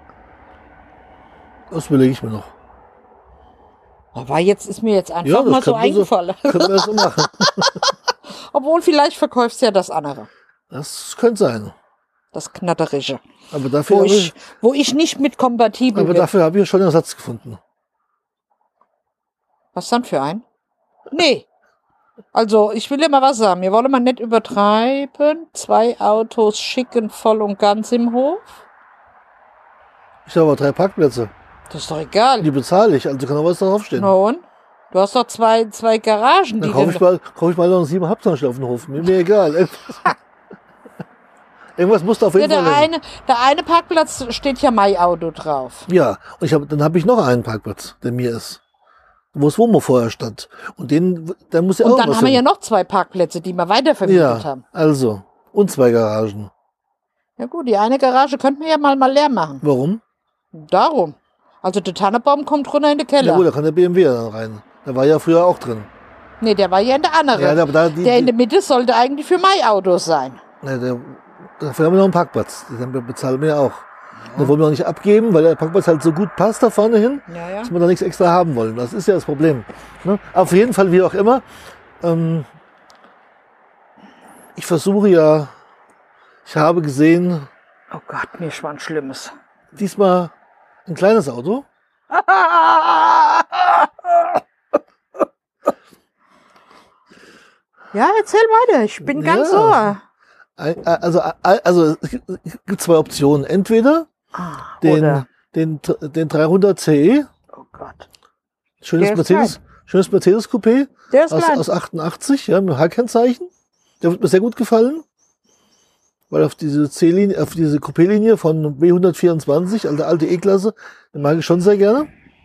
Das überlege ich mir noch. Aber ist mir jetzt einfach mal so eingefallen. Können wir so machen. Obwohl, vielleicht verkaufst du ja das andere. Das könnte sein. Das Knatterische. Aber dafür wo ich nicht mit kompatibel bin. Aber dafür habe ich schon einen Ersatz gefunden. Was dann für ein? Nee. Also, ich will dir mal was sagen. Wir wollen mal nicht übertreiben. 2 Autos schicken voll und ganz im Hof. Ich habe aber 3 Parkplätze. Das ist doch egal. Die bezahle ich, also kann auch was draufstehen. Na und? Du hast doch zwei Garagen. Dann kaufe ich mal noch einen 7,5 Tonnen auf den Hof. Mir egal. Irgendwas musst du auf jeden Fall nehmen. Der eine Parkplatz steht ja mein Auto drauf. Ja, und dann habe ich noch einen Parkplatz, der mir ist. Wo es Womo vorher stand. Und da muss ja auch was. Und dann haben wir ja noch 2 Parkplätze, die wir weitervermietet haben. Also. Und 2 Garagen. Ja gut, die eine Garage könnten wir ja mal leer machen. Warum? Darum. Also der Tannenbaum kommt runter in den Keller. Ja gut, da kann der BMW dann rein. Der war ja früher auch drin. Nee, der war ja in der anderen. Ja, aber der in der Mitte sollte eigentlich für mein Auto sein. Ne, dafür haben wir noch einen Parkplatz. Den bezahlen wir ja auch. Den wollen wir auch nicht abgeben, weil der Parkplatz halt so gut passt da vorne hin, dass wir da nichts extra haben wollen. Das ist ja das Problem. Ne? Auf jeden Fall, wie auch immer. Ich versuche ja, ich habe gesehen. Oh Gott, mir schwan Schlimmes. Diesmal ein kleines Auto. Ja, erzähl weiter. Ich bin ganz ohr. Also es gibt 2 Optionen. Entweder den 300 CE. Oh Gott. Schönes Mercedes Coupé aus 88, ja, mit H-Kennzeichen. Der wird mir sehr gut gefallen. Weil auf diese C-Linie, auf diese Coupé-Linie von B124, also alte E-Klasse, den mag ich schon sehr gerne.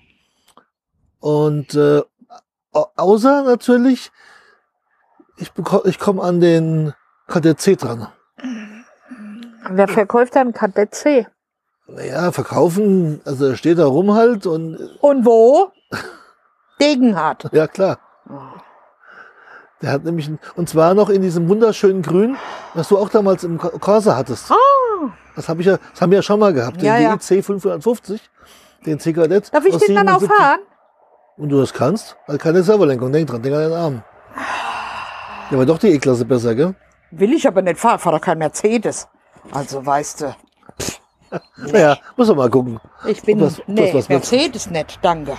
Und außer natürlich, ich komme an den Kadett C dran. Wer verkauft dann Kadett C? Naja, verkaufen, also er steht da rum halt und... Und wo? Degenhardt. Ja, klar. Der hat nämlich, und zwar noch in diesem wunderschönen Grün, was du auch damals im Corsa hattest. Ah. Das haben wir ja schon mal gehabt, den DEC 550, den C-Kadett. Darf ich den dann auch fahren? Und du das kannst? Also keine Servolenkung, denk dran, denk an den Arm. Ja, aber doch die E-Klasse besser, gell? Will ich aber nicht fahren, fahr doch kein Mercedes. Also, weißt du. Nee. Naja, muss man mal gucken. Ich bin, Mercedes nicht, danke.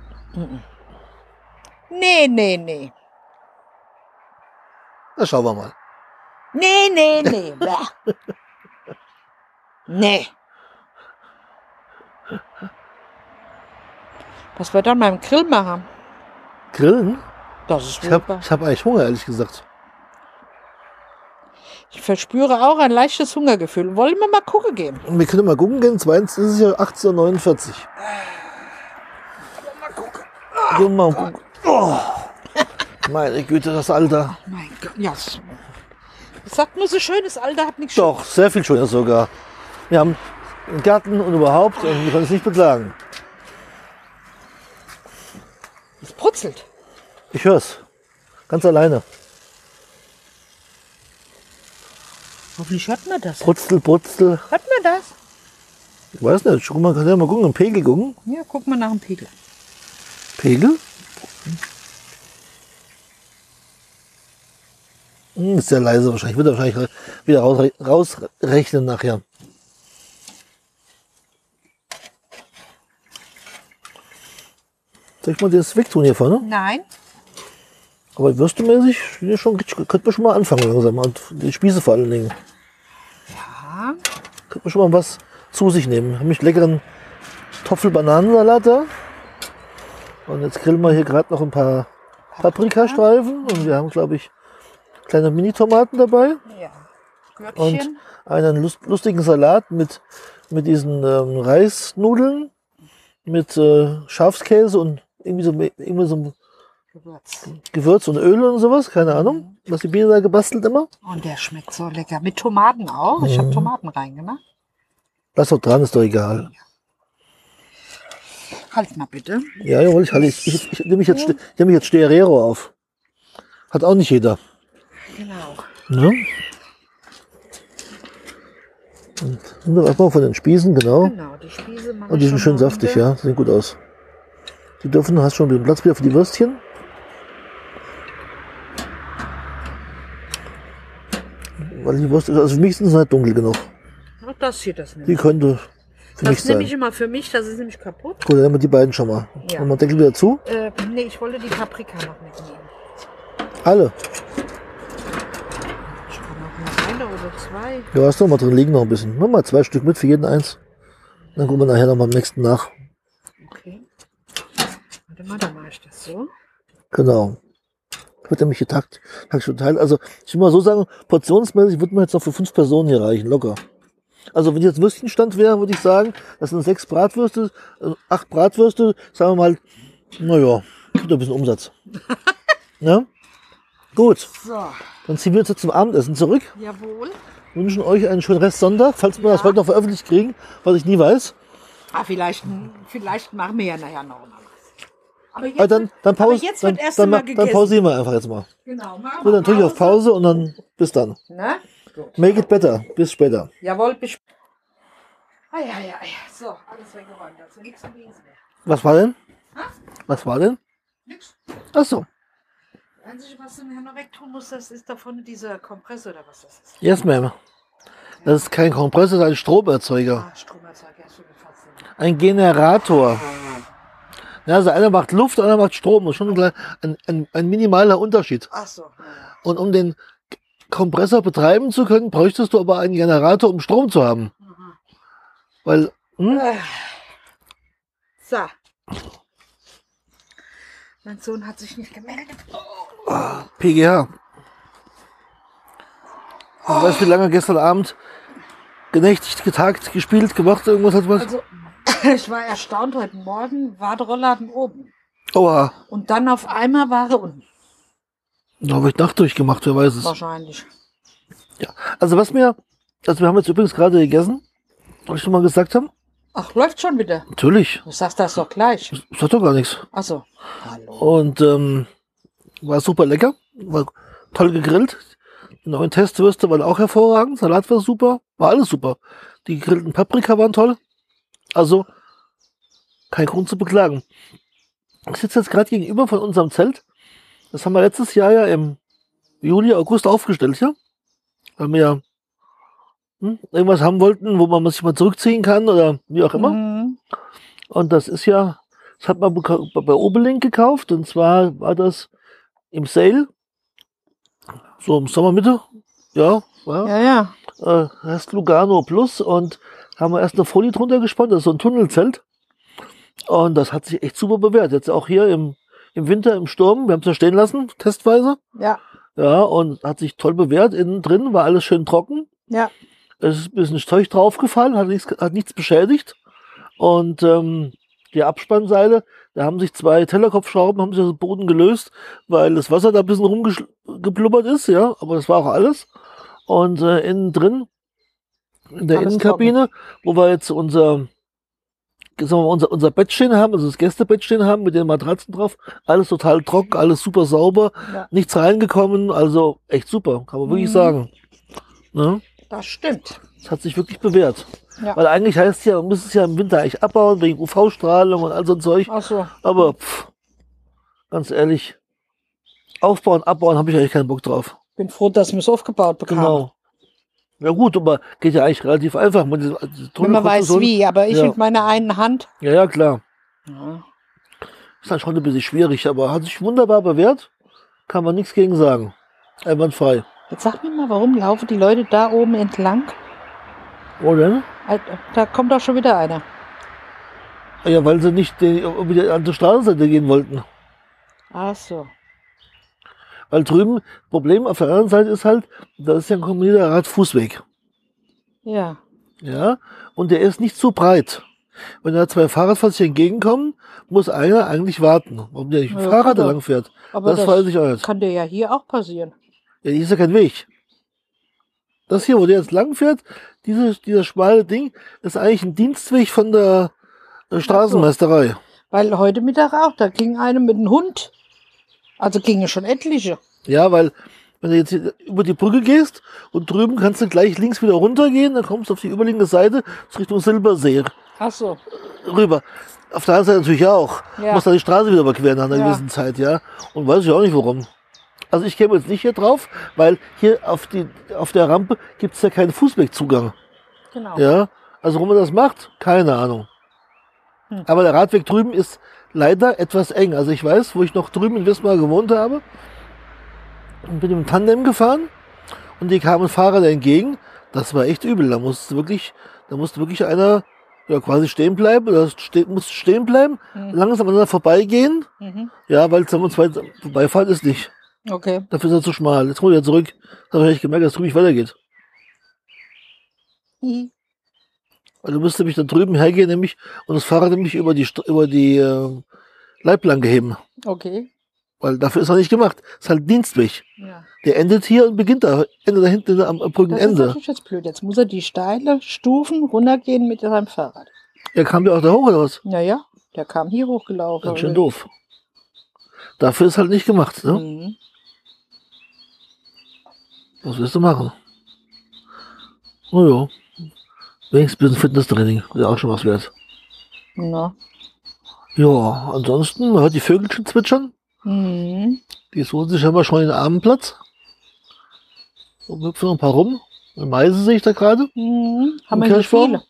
Nee. Na, schauen wir mal. Nee. Nee. Was wir dann beim Grill machen? Grillen? Das ist Ich hab wunderbar. eigentlich Hunger, ehrlich gesagt. Ich verspüre auch ein leichtes Hungergefühl. Wollen wir mal gucken gehen? Und wir können mal gucken gehen. Zweitens ist es ja 18:49 Uhr. Gehen wir mal gucken. Oh. Meine Güte, das Alter. Mein Gott, ja. Ich sag nur so schön, das Alter hat nichts Doch, sehr viel schöner sogar. Wir haben einen Garten und überhaupt und wir können es nicht beklagen. Es brutzelt. Ich hör's. Ganz alleine. Hoffentlich hört man das. Brutzel, Brutzel. Hört man das? Ich weiß nicht. Guck mal, kann ja mal gucken. Einen Pegel gucken. Ja, guck mal nach dem Pegel. Pegel? Ist sehr leise wahrscheinlich. Wird er wahrscheinlich wieder rausrechnen nachher. Soll ich mal das wegtun hier vorne? Nein. Aber würstemäßig ja schon, könnte man schon mal anfangen langsam. Und die Spieße vor allen Dingen. Ja. Könnte man schon mal was zu sich nehmen. Habe mich leckeren Topfel-Bananensalat da. Und jetzt grillen wir hier gerade noch ein paar Paprikastreifen. Und wir haben, glaube ich, kleine Mini-Tomaten dabei. Ja. Und Gürkchen. einen lustigen Salat mit diesen Reisnudeln, mit Schafskäse und irgendwie so ein Gewürz. Gewürz und Öl und sowas. Keine Ahnung, was die Biene da gebastelt immer. Und der schmeckt so lecker. Mit Tomaten auch. Ich habe Tomaten reingemacht. Lass doch dran, ist doch egal. Halt mal bitte. Ja, jawohl, ich nehme mich jetzt Stereo auf. Hat auch nicht jeder. Genau. Ne? Und nehmen wir erstmal von den Spießen, genau. Genau, die Spieße machen Und die sind schön saftig, ja. Sehen gut aus. Die dürfen, hast schon den Platz wieder für die Würstchen. Weil die Wurst, also für mich sind sie nicht dunkel genug. Ach, das hier, das nehme Die ich. könnte für mich Das nehme sein. ich immer für mich, das ist nämlich kaputt. Gut, dann nehmen wir die beiden schon mal. Ja. Machen wir den Deckel wieder zu. Nee, ich wollte die Paprika noch mitnehmen. Alle. Ich kann noch eine oder zwei. Ja, hast du noch mal drin liegen noch ein bisschen. Mach mal 2 Stück mit für jeden eins. Dann gucken wir nachher noch mal am nächsten nach. Okay. Warte mal, dann mache ich das so. Genau. Wird nämlich getakt. Verteilt. Also, ich will mal so sagen, portionsmäßig wird mir jetzt noch für 5 Personen hier reichen, locker. Also, wenn jetzt Würstchenstand wäre, würde ich sagen, das sind 6 Bratwürste, 8 Bratwürste, sagen wir mal, naja, gibt ein bisschen Umsatz. Ja? Gut. So, Dann ziehen wir jetzt zum Abendessen zurück. jawohl. Wünschen euch einen schönen Rest Sonntag, falls wir das heute noch veröffentlicht kriegen, was ich nie weiß. Ah, vielleicht machen wir ja nachher noch mal was. Aber jetzt, Aber dann aber jetzt wird erst dann, mal dann gegessen. pausieren wir einfach jetzt mal. Genau, machen Gut, dann drücke ich auf Pause und dann bis dann. Ne? Gut. Make it better. Bis später. Jawohl, bis. Ei. So, alles weggeräumt. Also nichts im Dienst mehr. Was war denn? Ha? Was war denn? Nix. Ach so. Das Einzige, was du mir noch wegtun musst, das ist davon dieser Kompressor oder was das ist. Yes, ma'am. Das ist kein Kompressor, das ist ein Stromerzeuger. Ah, Stromerzeuger, ist schon gefasst. Ein Generator. Ja, also einer macht Luft, einer macht Strom. Das ist schon ein minimaler Unterschied. Ach so, naja. Und um den Kompressor betreiben zu können, bräuchtest du aber einen Generator, um Strom zu haben. Weil, So. Mein Sohn hat sich nicht gemeldet. PGH. Du weißt, wie lange gestern Abend genächtigt, getagt, gespielt, gemacht, irgendwas hat was? Also, ich war erstaunt, heute Morgen war der Rollladen oben. Oha, Und dann auf einmal war er unten. da habe ich Nacht durchgemacht, wer weiß es. Wahrscheinlich. Ja. Also wir haben jetzt übrigens gerade gegessen, was ich schon mal gesagt habe. Ach, läuft schon wieder. Natürlich, Du sagst das doch gleich. das hat doch gar nichts. Ach so. Hallo. Und war super lecker, war toll gegrillt. Die neuen Testwürste waren auch hervorragend, Salat war super, war alles super. Die gegrillten Paprika waren toll. Also, kein Grund zu beklagen. Ich sitze jetzt gerade gegenüber von unserem Zelt. Das haben wir letztes Jahr ja im Juli, August aufgestellt, ja? Weil wir ja irgendwas haben wollten, wo man sich mal zurückziehen kann oder wie auch immer. Mhm. Und das ist ja, das hat man bei Obelink gekauft. Und zwar war das im Sale, so im Sommermitte, ja, Ja? Ja, ja. Heißt Lugano Plus und haben wir erst eine Folie drunter gespannt, das ist so ein Tunnelzelt. Und das hat sich echt super bewährt. Jetzt auch hier im Winter, im Sturm, wir haben es ja stehen lassen, testweise. Ja, Ja, und hat sich toll bewährt. Innen drin war alles schön trocken. ja. Es ist ein bisschen Zeug draufgefallen, hat nichts beschädigt. Und die Abspannseile, da haben sich 2 Tellerkopfschrauben, haben sich aus dem Boden gelöst, weil das Wasser da ein bisschen rumgeblubbert ist, ja, aber das war auch alles. Und innen drin, in der Alles Innenkabine, wo wir jetzt unser Bett stehen haben, also das Gästebett stehen haben mit den Matratzen drauf, alles total trocken, alles super sauber, Ja. nichts reingekommen, also echt super, kann man wirklich sagen. Ne? Das stimmt. Das hat sich wirklich bewährt. Ja. Weil eigentlich heißt es ja, man muss es ja im Winter eigentlich abbauen, wegen UV-Strahlung und all so ein Zeug. Ach so. Aber ganz ehrlich, aufbauen, abbauen habe ich eigentlich keinen Bock drauf. Bin froh, dass wir es aufgebaut bekommen. Genau. Ja gut, aber geht ja eigentlich relativ einfach. Wenn man weiß wie, aber ich Ja. mit meiner einen Hand. Ja, klar. Ja. Ist dann schon ein bisschen schwierig, aber hat sich wunderbar bewährt. Kann man nichts gegen sagen. Einwandfrei. Jetzt sag mir mal, warum laufen die Leute da oben entlang? Oder? Da kommt doch schon wieder einer. Ja, weil sie nicht wieder an die Straßenseite gehen wollten. Ach so. Weil drüben, Problem auf der anderen Seite ist halt, da ist ja ein kombinierter Radfußweg. Ja. Ja, und der ist nicht so breit. Wenn da 2 Fahrradfahrer sich entgegenkommen, muss einer eigentlich warten, warum der nicht mit dem Ja, Fahrrad da klar. lang fährt. Aber Das weiß ich auch nicht. kann dir ja hier auch passieren. Ja, hier ist ja kein Weg. Das hier, wo der jetzt lang fährt, dieser schmale Ding, ist eigentlich ein Dienstweg von der Straßenmeisterei. Weil heute Mittag auch, da ging einer mit einem Hund. Also gingen schon etliche. Ja, weil wenn du jetzt hier über die Brücke gehst und drüben kannst du gleich links wieder runtergehen, dann kommst du auf die überliegende Seite, ist Richtung Silbersee Ach so. rüber. Auf der anderen Seite natürlich auch. Ja. Musst da die Straße wieder überqueren nach einer Ja. gewissen Zeit, ja. Und weiß ich auch nicht warum. Also ich käme jetzt nicht hier drauf, weil hier auf der Rampe gibt's ja keinen Fußwegzugang. Genau. Ja. Also warum man das macht, keine Ahnung. Aber der Radweg drüben ist leider etwas eng. Also ich weiß, wo ich noch drüben in Wismar gewohnt habe, und bin im Tandem gefahren und die kamen Fahrräder entgegen. Das war echt übel. Da musste wirklich einer quasi stehen bleiben oder musste stehen bleiben, langsam aneinander vorbeigehen. Mhm. Ja, weil es vorbeifahren ist nicht. Okay. Dafür ist er zu schmal. Jetzt hol ich ja zurück. Da habe ich gemerkt, dass es drüben nicht weitergeht. Mhm. Weil du müsstest nämlich da drüben hergehen, nämlich, und das Fahrrad nämlich über die Leitplanke heben. Okay. Weil dafür ist er nicht gemacht. Ist halt Dienstweg. Ja. Der endet hier und beginnt endet da hinten am Das ist Brückenende. natürlich jetzt blöd. Jetzt muss er die steile Stufen runtergehen mit seinem Fahrrad. Er kam ja auch da hoch oder was? Naja, der kam hier hochgelaufen. Ganz schön doof. Dafür ist halt nicht gemacht. Ne? Mhm. Was willst du machen? Naja. Wenigstens ein bisschen Fitnesstraining. Ist ja auch schon was wert. Na. Ja, ansonsten, man hört die Vögelchen zwitschern. Mhm. Die suchen sich scheinbar schon den Abendplatz. Und hüpfen noch ein paar rum. Eine Meise sehe ich da gerade. Mhm. Im Haben wir hier Kirschbaum? viele.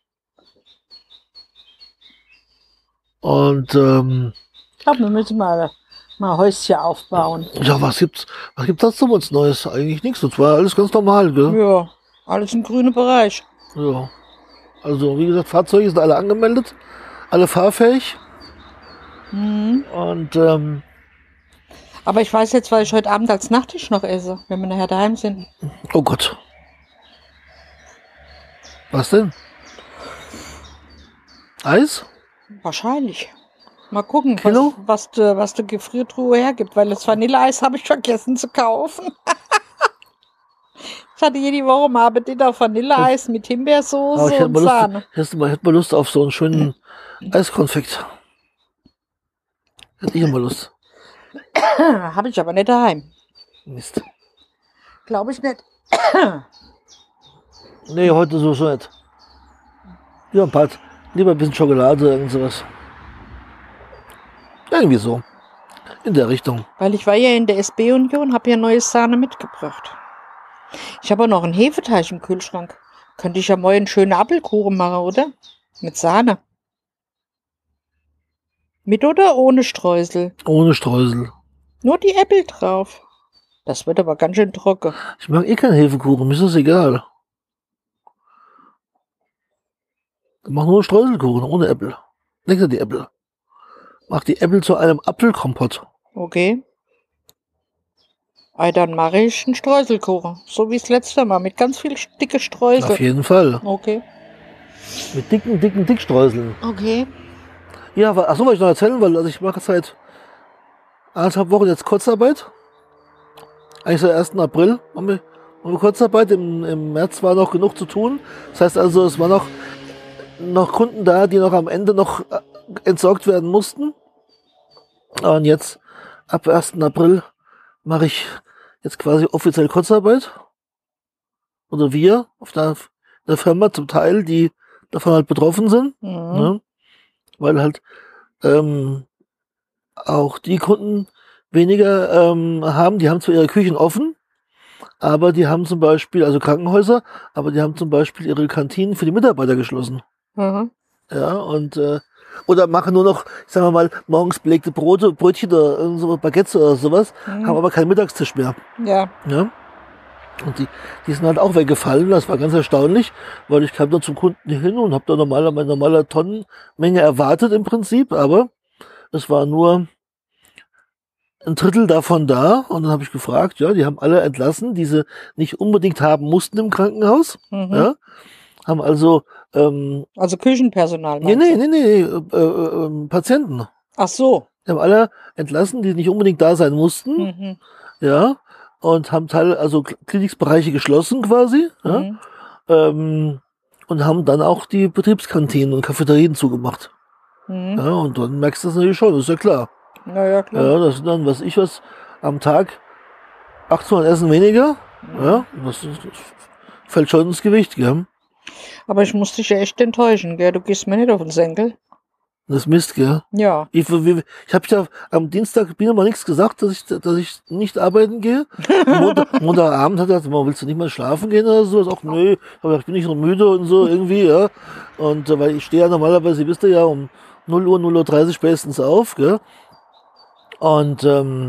Und Ich glaube, wir müssen mal ein Häuschen aufbauen. ja, was gibt's das so was Neues? Eigentlich nichts. Das war alles ganz normal, gell? Ja, alles im grünen Bereich. Ja. Also, wie gesagt, Fahrzeuge sind alle angemeldet, alle fahrfähig. Mhm. Und Aber ich weiß jetzt, weil ich heute Abend als Nachtisch noch esse, wenn wir nachher daheim sind. oh Gott. Was denn? Eis? Wahrscheinlich. Mal gucken, Kilo? was die Gefriertruhe hergibt, weil das Vanilleeis habe ich vergessen zu kaufen. Ich hatte jede Woche mal Appetit auf Vanilleeis mit Aber Himbeersoße ich und Sahne. hätte mal Lust auf so einen schönen Eiskonfekt. Hätte ich immer Lust. Habe ich aber nicht daheim. Mist. Glaube ich nicht. Nee, heute so schon nicht. Ja, ein paar, lieber ein bisschen Schokolade oder irgend sowas. Irgendwie so. In der Richtung. Weil ich war ja in der SB-Union, habe ja neue Sahne mitgebracht. Ich habe auch noch einen Hefeteig im Kühlschrank. Könnte ich ja morgen einen schönen Apfelkuchen machen, oder? Mit Sahne. Mit oder ohne Streusel? Ohne Streusel. Nur die Äpfel drauf. Das wird aber ganz schön trocken. Ich mag eh keinen Hefekuchen, mir ist das egal. Ich mach nur Streuselkuchen ohne Äpfel. Nicht nur die Äpfel. Mach die Äpfel zu einem Apfelkompott. Okay. Dann mache ich einen Streuselkuchen. So wie das letzte Mal, mit ganz viel dicke Streusel. Auf jeden Fall. Okay. Mit dicken Dickstreuseln. Okay. Ja, ach so, wollte ich noch erzählen, weil also ich mache seit 1,5 Wochen jetzt Kurzarbeit. Eigentlich seit 1. April haben wir Kurzarbeit. Im März war noch genug zu tun. Das heißt also, es waren noch Kunden da, die noch am Ende noch entsorgt werden mussten. Und jetzt, ab 1. April, mache ich jetzt quasi offiziell Kurzarbeit. Oder wir auf der Firma zum Teil, die davon halt betroffen sind. Mhm. Ne? Weil halt auch die Kunden weniger haben, die haben zwar ihre Küchen offen, aber die haben zum Beispiel, also Krankenhäuser, aber die haben zum Beispiel ihre Kantinen für die Mitarbeiter geschlossen. Mhm. Ja, und oder machen nur noch, sagen wir mal, morgens belegte Brötchen oder so Baguettes oder sowas, haben aber keinen Mittagstisch mehr. Ja. Ja. Und die sind halt auch weggefallen. Das war ganz erstaunlich, weil ich kam da zum Kunden hin und habe da meine normale Tonnenmenge erwartet im Prinzip, aber es war nur ein Drittel davon da. Und dann habe ich gefragt, ja, die haben alle entlassen, die sie nicht unbedingt haben mussten im Krankenhaus. Mhm. Ja, haben also Also Küchenpersonal. nee, Patienten. Ach so. Die haben alle entlassen, die nicht unbedingt da sein mussten. Mhm. Ja, und haben also Klinikbereiche geschlossen quasi. Ja. Mhm. Und haben dann auch die Betriebskantinen und Cafeterien zugemacht. Mhm. Ja, und dann merkst du das natürlich schon, das ist ja klar. Naja, klar. Ja, das sind dann, was am Tag 800 Essen weniger. Ja, das fällt schon ins Gewicht, gell? Aber ich muss dich ja echt enttäuschen, gell? Du gehst mir nicht auf den Senkel. Das ist Mist, gell? Ja. Ich habe ja am Dienstag Biene mal nichts gesagt, dass ich nicht arbeiten gehe. Montagabend hat er gesagt, willst du nicht mal schlafen gehen oder so? Auch nö, aber ich bin nicht so müde und so irgendwie, ja. Und weil ich stehe ja normalerweise, wisst ihr ja, um 0 Uhr, 0:30 Uhr spätestens auf, gell? Und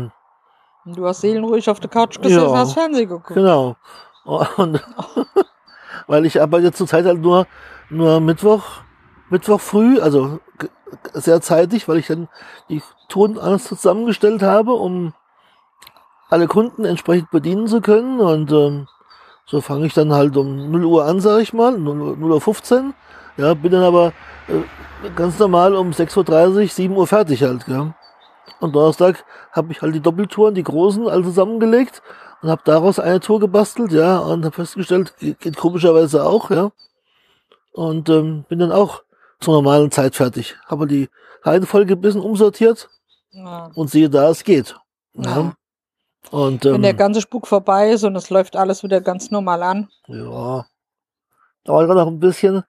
Du hast seelenruhig auf der Couch gesessen, ja, hast Fernsehen geguckt. genau. Und weil ich arbeite zurzeit halt nur Mittwoch früh, also sehr zeitig, weil ich dann die Touren alles zusammengestellt habe, um alle Kunden entsprechend bedienen zu können. Und so fange ich dann halt um 0 Uhr an, sage ich mal, 0:15 Uhr. Ja, bin dann aber ganz normal um 6:30 Uhr, 7 Uhr fertig halt. Gell? Und Donnerstag habe ich halt die Doppeltouren, die großen, alle zusammengelegt und habe daraus eine Tour gebastelt, ja, und habe festgestellt, geht komischerweise auch, ja. Und bin dann auch zur normalen Zeit fertig. Habe die Reihenfolge ein bisschen umsortiert Ja. und siehe da, es geht. Ja. Ja. Und Wenn der ganze Spuk vorbei ist und es läuft alles wieder ganz normal an. ja, dauert noch ein bisschen,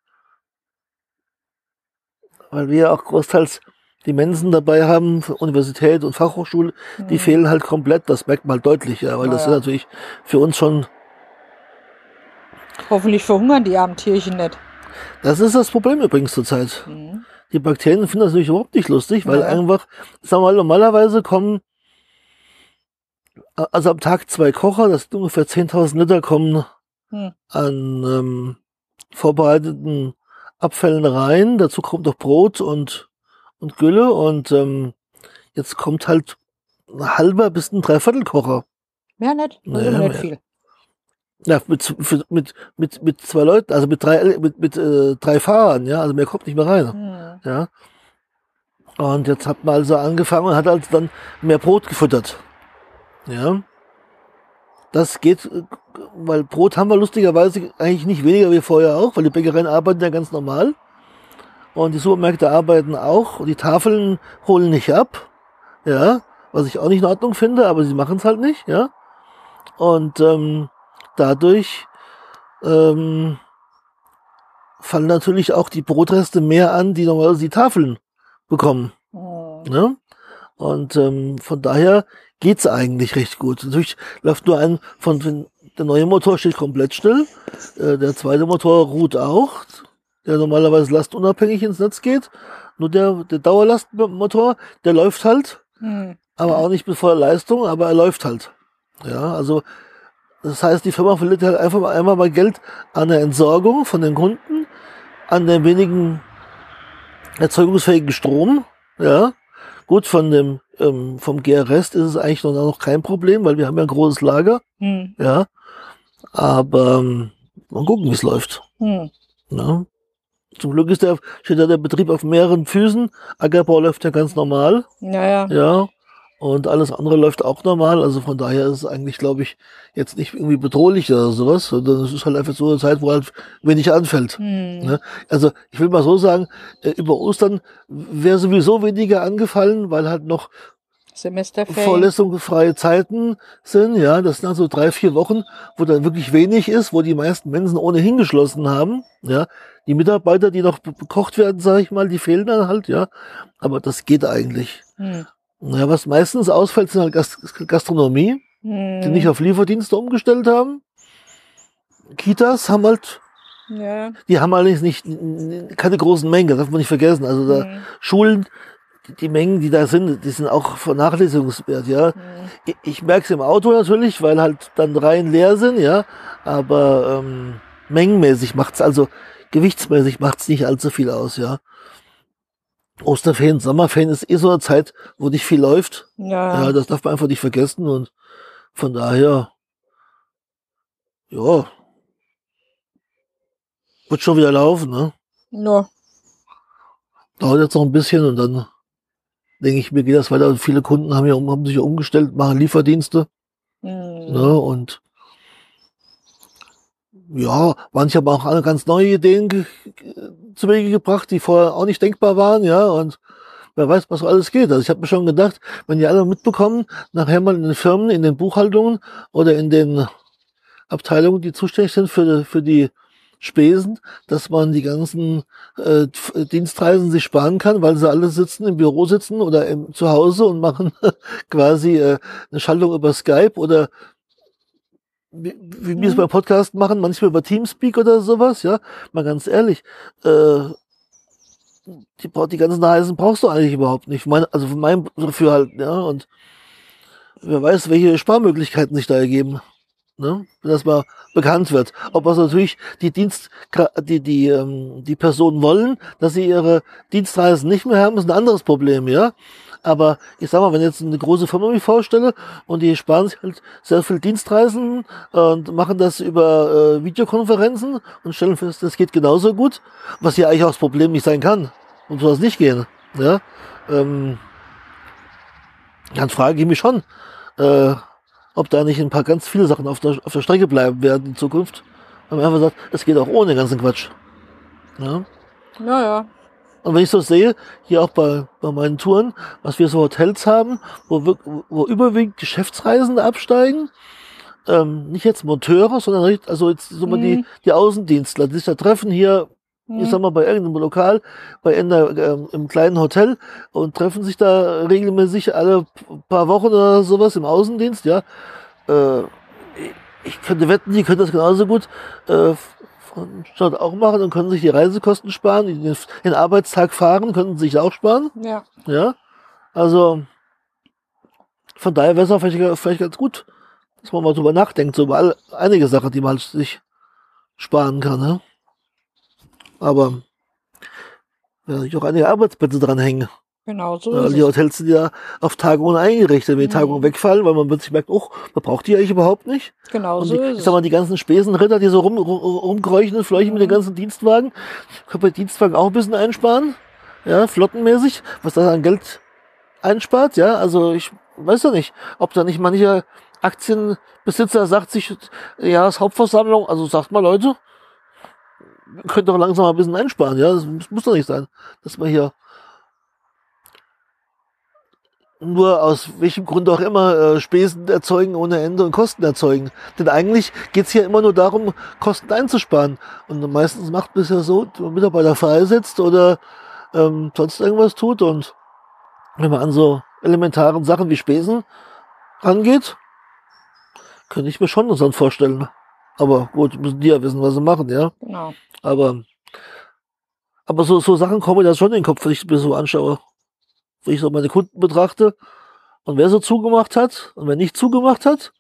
weil wir auch großteils die Mensen dabei haben, für Universität und Fachhochschule, die fehlen halt komplett, das merkt man halt deutlich, ja, weil das ist natürlich für uns schon. Hoffentlich verhungern die armen Tierchen nicht. Das ist das Problem übrigens zurzeit. Mhm. Die Bakterien finden das natürlich überhaupt nicht lustig, weil einfach, sagen wir mal, normalerweise kommen, also am Tag 2 Kocher, das sind ungefähr 10.000 Liter, kommen an vorbereiteten Abfällen rein. Dazu kommt noch Brot und Gülle und jetzt kommt halt ein halber bis ein Dreiviertelkocher. Mehr nicht? Also Naja, nicht viel. Ja, mit 2 Leuten, also mit 3 Fahrern, ja, also mehr kommt nicht mehr rein. Ja. Und jetzt hat man also angefangen und hat also dann mehr Brot gefuttert. Ja. Das geht, weil Brot haben wir lustigerweise eigentlich nicht weniger wie vorher auch, weil die Bäckereien arbeiten ja ganz normal. Und die Supermärkte arbeiten auch und die Tafeln holen nicht ab. Ja. Was ich auch nicht in Ordnung finde, aber sie machen es halt nicht, ja. Und dadurch fallen natürlich auch die Brotreste mehr an, die normalerweise die Tafeln bekommen. Ne? Und von daher geht's eigentlich recht gut. Natürlich läuft nur der neue Motor steht komplett still. Der zweite Motor ruht auch, der normalerweise lastunabhängig ins Netz geht. Nur der Dauerlastmotor, der läuft halt, aber auch nicht mit voller Leistung, aber er läuft halt. Ja, also das heißt, die Firma verliert halt einfach einmal mal Geld an der Entsorgung von den Kunden, an den wenigen erzeugungsfähigen Strom. Ja, gut, vom GRS ist es eigentlich noch kein Problem, weil wir haben ja ein großes Lager. Ja, aber mal gucken, wie es läuft. Ja. Zum Glück steht ja der Betrieb auf mehreren Füßen. Ackerbau läuft ja ganz normal. Ja. Und alles andere läuft auch normal. Also von daher ist es eigentlich, glaube ich, jetzt nicht irgendwie bedrohlich oder sowas, sondern es ist halt einfach so eine Zeit, wo halt wenig anfällt. Ne? Also ich will mal so sagen, über Ostern wäre sowieso weniger angefallen, weil halt noch Semesterferien. vorlesungsfreie Zeiten sind. Ja, das sind also 3-4 Wochen, wo dann wirklich wenig ist, wo die meisten Mensen ohnehin geschlossen haben. Ja, die Mitarbeiter, die noch bekocht werden, sage ich mal, die fehlen dann halt. Ja, aber das geht eigentlich. Ja, was meistens ausfällt, sind halt Gastronomie, die nicht auf Lieferdienste umgestellt haben. Kitas haben halt, die haben allerdings keine großen Mengen, das darf man nicht vergessen. Also da Schulen, die Mengen, die da sind, die sind auch vernachlässigungswert, ja. Ich merke es im Auto natürlich, weil halt dann Reihen leer sind, ja. Aber mengenmäßig macht's, also gewichtsmäßig macht's nicht allzu viel aus, ja. Osterferien, Sommerferien ist so eine Zeit, wo nicht viel läuft. Ja, das darf man einfach nicht vergessen und von daher, ja, wird schon wieder laufen, ne? Ja. Dauert jetzt noch ein bisschen und dann denke ich, mir geht das weiter. Viele Kunden haben sich ja umgestellt, machen Lieferdienste. Ne? Und ja, manche haben auch alle ganz neue Ideen zu Wege gebracht, die vorher auch nicht denkbar waren, ja, und wer weiß, was so alles geht. Also ich habe mir schon gedacht, wenn die alle mitbekommen, nachher mal in den Firmen, in den Buchhaltungen oder in den Abteilungen, die zuständig sind für die Spesen, dass man die ganzen Dienstreisen sich sparen kann, weil sie alle im Büro sitzen oder zu Hause und machen quasi eine Schaltung über Skype oder wie wir es beim Podcast machen, manchmal über Teamspeak oder sowas, ja, mal ganz ehrlich, die ganzen Reisen brauchst du eigentlich überhaupt nicht. Also von meinem Dafürhalten, ja, und wer weiß, welche Sparmöglichkeiten sich da ergeben, ne, wenn das mal bekannt wird. Ob das natürlich die Personen wollen, dass sie ihre Dienstreisen nicht mehr haben, ist ein anderes Problem, ja. Aber ich sag mal, wenn jetzt eine große Firma mich vorstelle und die sparen sich halt sehr viel Dienstreisen und machen das über Videokonferenzen und stellen fest, das geht genauso gut, was ja eigentlich auch das Problem nicht sein kann. Und soll es nicht gehen. Ja? Dann frage ich mich schon, ob da nicht ein paar ganz viele Sachen auf der Strecke bleiben werden in Zukunft. Weil man einfach sagt, es geht auch ohne ganzen Quatsch. Ja. Ja. Und wenn ich so sehe, hier auch bei meinen Touren, was wir so Hotels haben, wo überwiegend Geschäftsreisende absteigen, nicht jetzt Monteure, sondern also jetzt so mal die Außendienstler, die sich da treffen hier, ich sag mal bei irgendeinem Lokal, im kleinen Hotel und treffen sich da regelmäßig alle paar Wochen oder sowas im Außendienst, ja. Ich könnte wetten, die können das genauso gut Stadt auch machen und können sich die Reisekosten sparen, den Arbeitstag fahren, können sich auch sparen. Ja. Ja. Also von daher wäre es auch vielleicht ganz gut, dass man mal drüber nachdenkt, so über einige Sachen, die man sich sparen kann. Ne? Aber ja, natürlich auch einige Arbeitsplätze dranhängen. Genau, so ist die es. Hotels sind ja auf Tagungen eingerichtet, wenn die Tagungen wegfallen, weil man plötzlich merkt, man braucht die eigentlich überhaupt nicht. Genau, und so ist ich es. sag mal, die ganzen Spesenritter, die so rumkreuchen und fleuchen mit den ganzen Dienstwagen, können bei Dienstwagen auch ein bisschen einsparen, ja, flottenmäßig, was das an Geld einspart, ja, also ich weiß ja nicht, ob da nicht mancher Aktienbesitzer sagt sich, ja, das Hauptversammlung, also sagt mal, Leute, könnt doch langsam mal ein bisschen einsparen, ja, das muss doch nicht sein, dass man hier nur aus welchem Grund auch immer Spesen erzeugen ohne Ende und Kosten erzeugen. Denn eigentlich geht's hier immer nur darum, Kosten einzusparen. Und meistens macht man es ja so, wenn man Mitarbeiter freisetzt oder sonst irgendwas tut. Und wenn man an so elementaren Sachen wie Spesen rangeht, könnte ich mir schon unseren vorstellen. Aber gut, müssen die ja wissen, was sie machen, ja. Genau. Aber so Sachen kommen da schon in den Kopf, wenn ich mir so anschaue. Wenn ich so meine Kunden betrachte und wer so zugemacht hat und wer nicht zugemacht hat,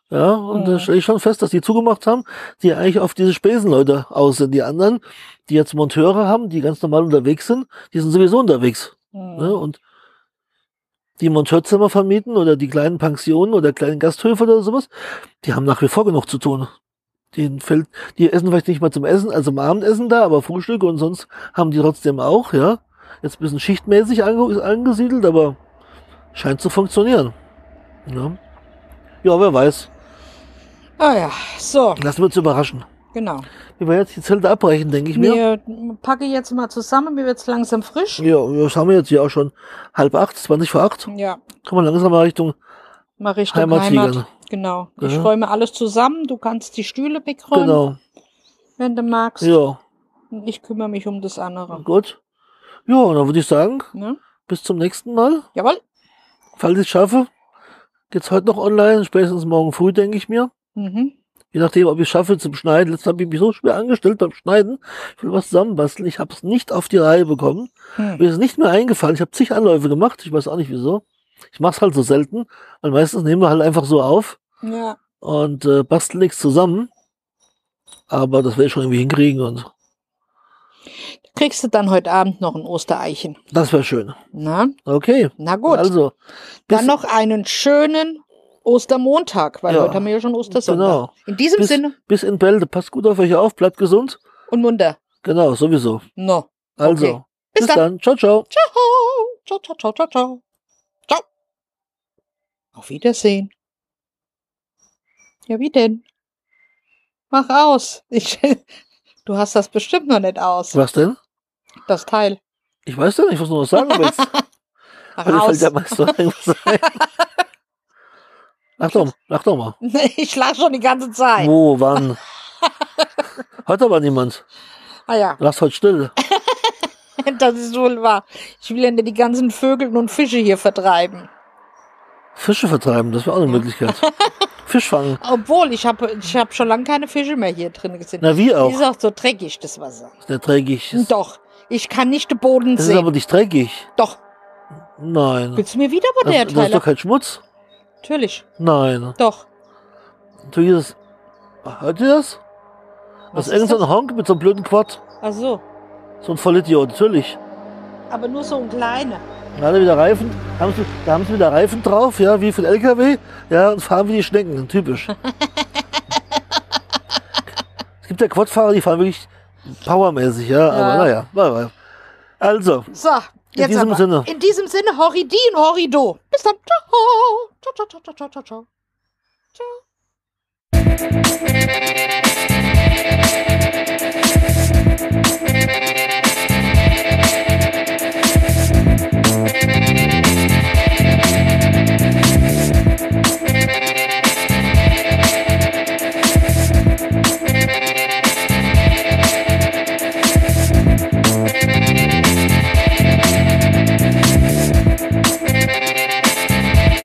Ja, und da stelle ich schon fest, dass die zugemacht haben, die eigentlich auf diese Spesenleute aus sind. Die anderen, die jetzt Monteure haben, die ganz normal unterwegs sind, die sind sowieso unterwegs. Ne? Und die Monteurzimmer vermieten oder die kleinen Pensionen oder kleinen Gasthöfe oder sowas, die haben nach wie vor genug zu tun. Die essen vielleicht nicht mal zum Essen, also zum Abendessen da, aber Frühstücke und sonst haben die trotzdem auch, ja. Jetzt ein bisschen schichtmäßig angesiedelt, aber scheint zu funktionieren. Ja, ja, wer weiß. Ah ja, so, Lassen wir uns überraschen. genau. Wie wir jetzt die Zelte abbrechen, denke ich mir. Wir packen jetzt mal zusammen, mir wird's langsam frisch. Ja, das haben wir jetzt hier auch schon 7:30, 20 vor 8. Ja, Kommen wir langsam mal Richtung mal Richtung Heimat Heimat. fliegen. Genau. Ich Ja. räume alles zusammen, du kannst die Stühle wegräumen, Genau. wenn du magst. Ja, Und ich kümmere mich um das andere. gut. Ja, und dann würde ich sagen, Ne? bis zum nächsten Mal. Jawohl. Falls ich es schaffe, geht's heute noch online, spätestens morgen früh, denke ich mir. Mhm. Je nachdem, ob ich es schaffe zum Schneiden. Letztes habe ich mich so schwer angestellt beim Schneiden. Ich will was zusammenbasteln. Ich habe es nicht auf die Reihe bekommen. Mir ist es nicht mehr eingefallen. Ich habe zig Anläufe gemacht. Ich weiß auch nicht wieso. Ich mache es halt so selten. Und meistens nehmen wir halt einfach so auf Ja. und basteln nichts zusammen. Aber das werde ich schon irgendwie hinkriegen und Kriegst du dann heute Abend noch ein Ostereichen. das wäre schön. Na? Okay. Na gut. Also, Dann noch einen schönen Ostermontag, weil Ja. heute haben wir ja schon Ostersonntag. Genau. In diesem Sinne bis in Bälde. Passt gut auf euch auf. Bleibt gesund. und munter. Genau, sowieso. No. Also, Okay. bis Bis dann. Ciao, ciao. Ciao. Ciao, ciao, ciao, ciao, ciao. Ciao. Auf Wiedersehen. Ja, wie denn? Mach aus. Du hast das bestimmt noch nicht aus. Was denn? Das Teil. Ich weiß ja nicht, was du noch sagen willst. Mach Mir fällt aus. ja meist noch irgendwas ein. Lach doch mal. Ich lach schon die ganze Zeit. Wo, wann? Hat aber niemand. Ah ja, Lass heute still. das ist wohl wahr. Ich will ja nicht die ganzen Vögel und Fische hier vertreiben. Fische vertreiben, das wäre auch eine Möglichkeit. Fisch fangen. Obwohl, ich hab schon lange keine Fische mehr hier drin gesehen. Na, wie auch. Ist auch so dreckig, das Wasser. Ist nicht dreckig. Doch, ich kann nicht den Boden Das ist sehen. aber nicht dreckig. Doch, Nein. willst du mir wieder bei Das, der das ist doch Teile? kein Schmutz. Natürlich, Nein. doch. Du dieses. Hört ihr das? Was Das ist ist irgend so das? ein Honk mit so einem blöden Quad. Ach so, So ein Vollidiot, natürlich. aber nur so ein kleiner. Da haben sie wieder Reifen, da haben sie wieder Reifen drauf, ja, wie für den LKW, ja, und fahren wie die Schnecken, typisch. Es gibt ja Quadfahrer, die fahren wirklich powermäßig, ja, aber naja. Also, So, jetzt diesem aber. Sinne. In diesem Sinne, Horridi und Horrido. Bis dann. Ciao. Ciao, ciao, ciao, ciao, ciao, ciao. Ciao.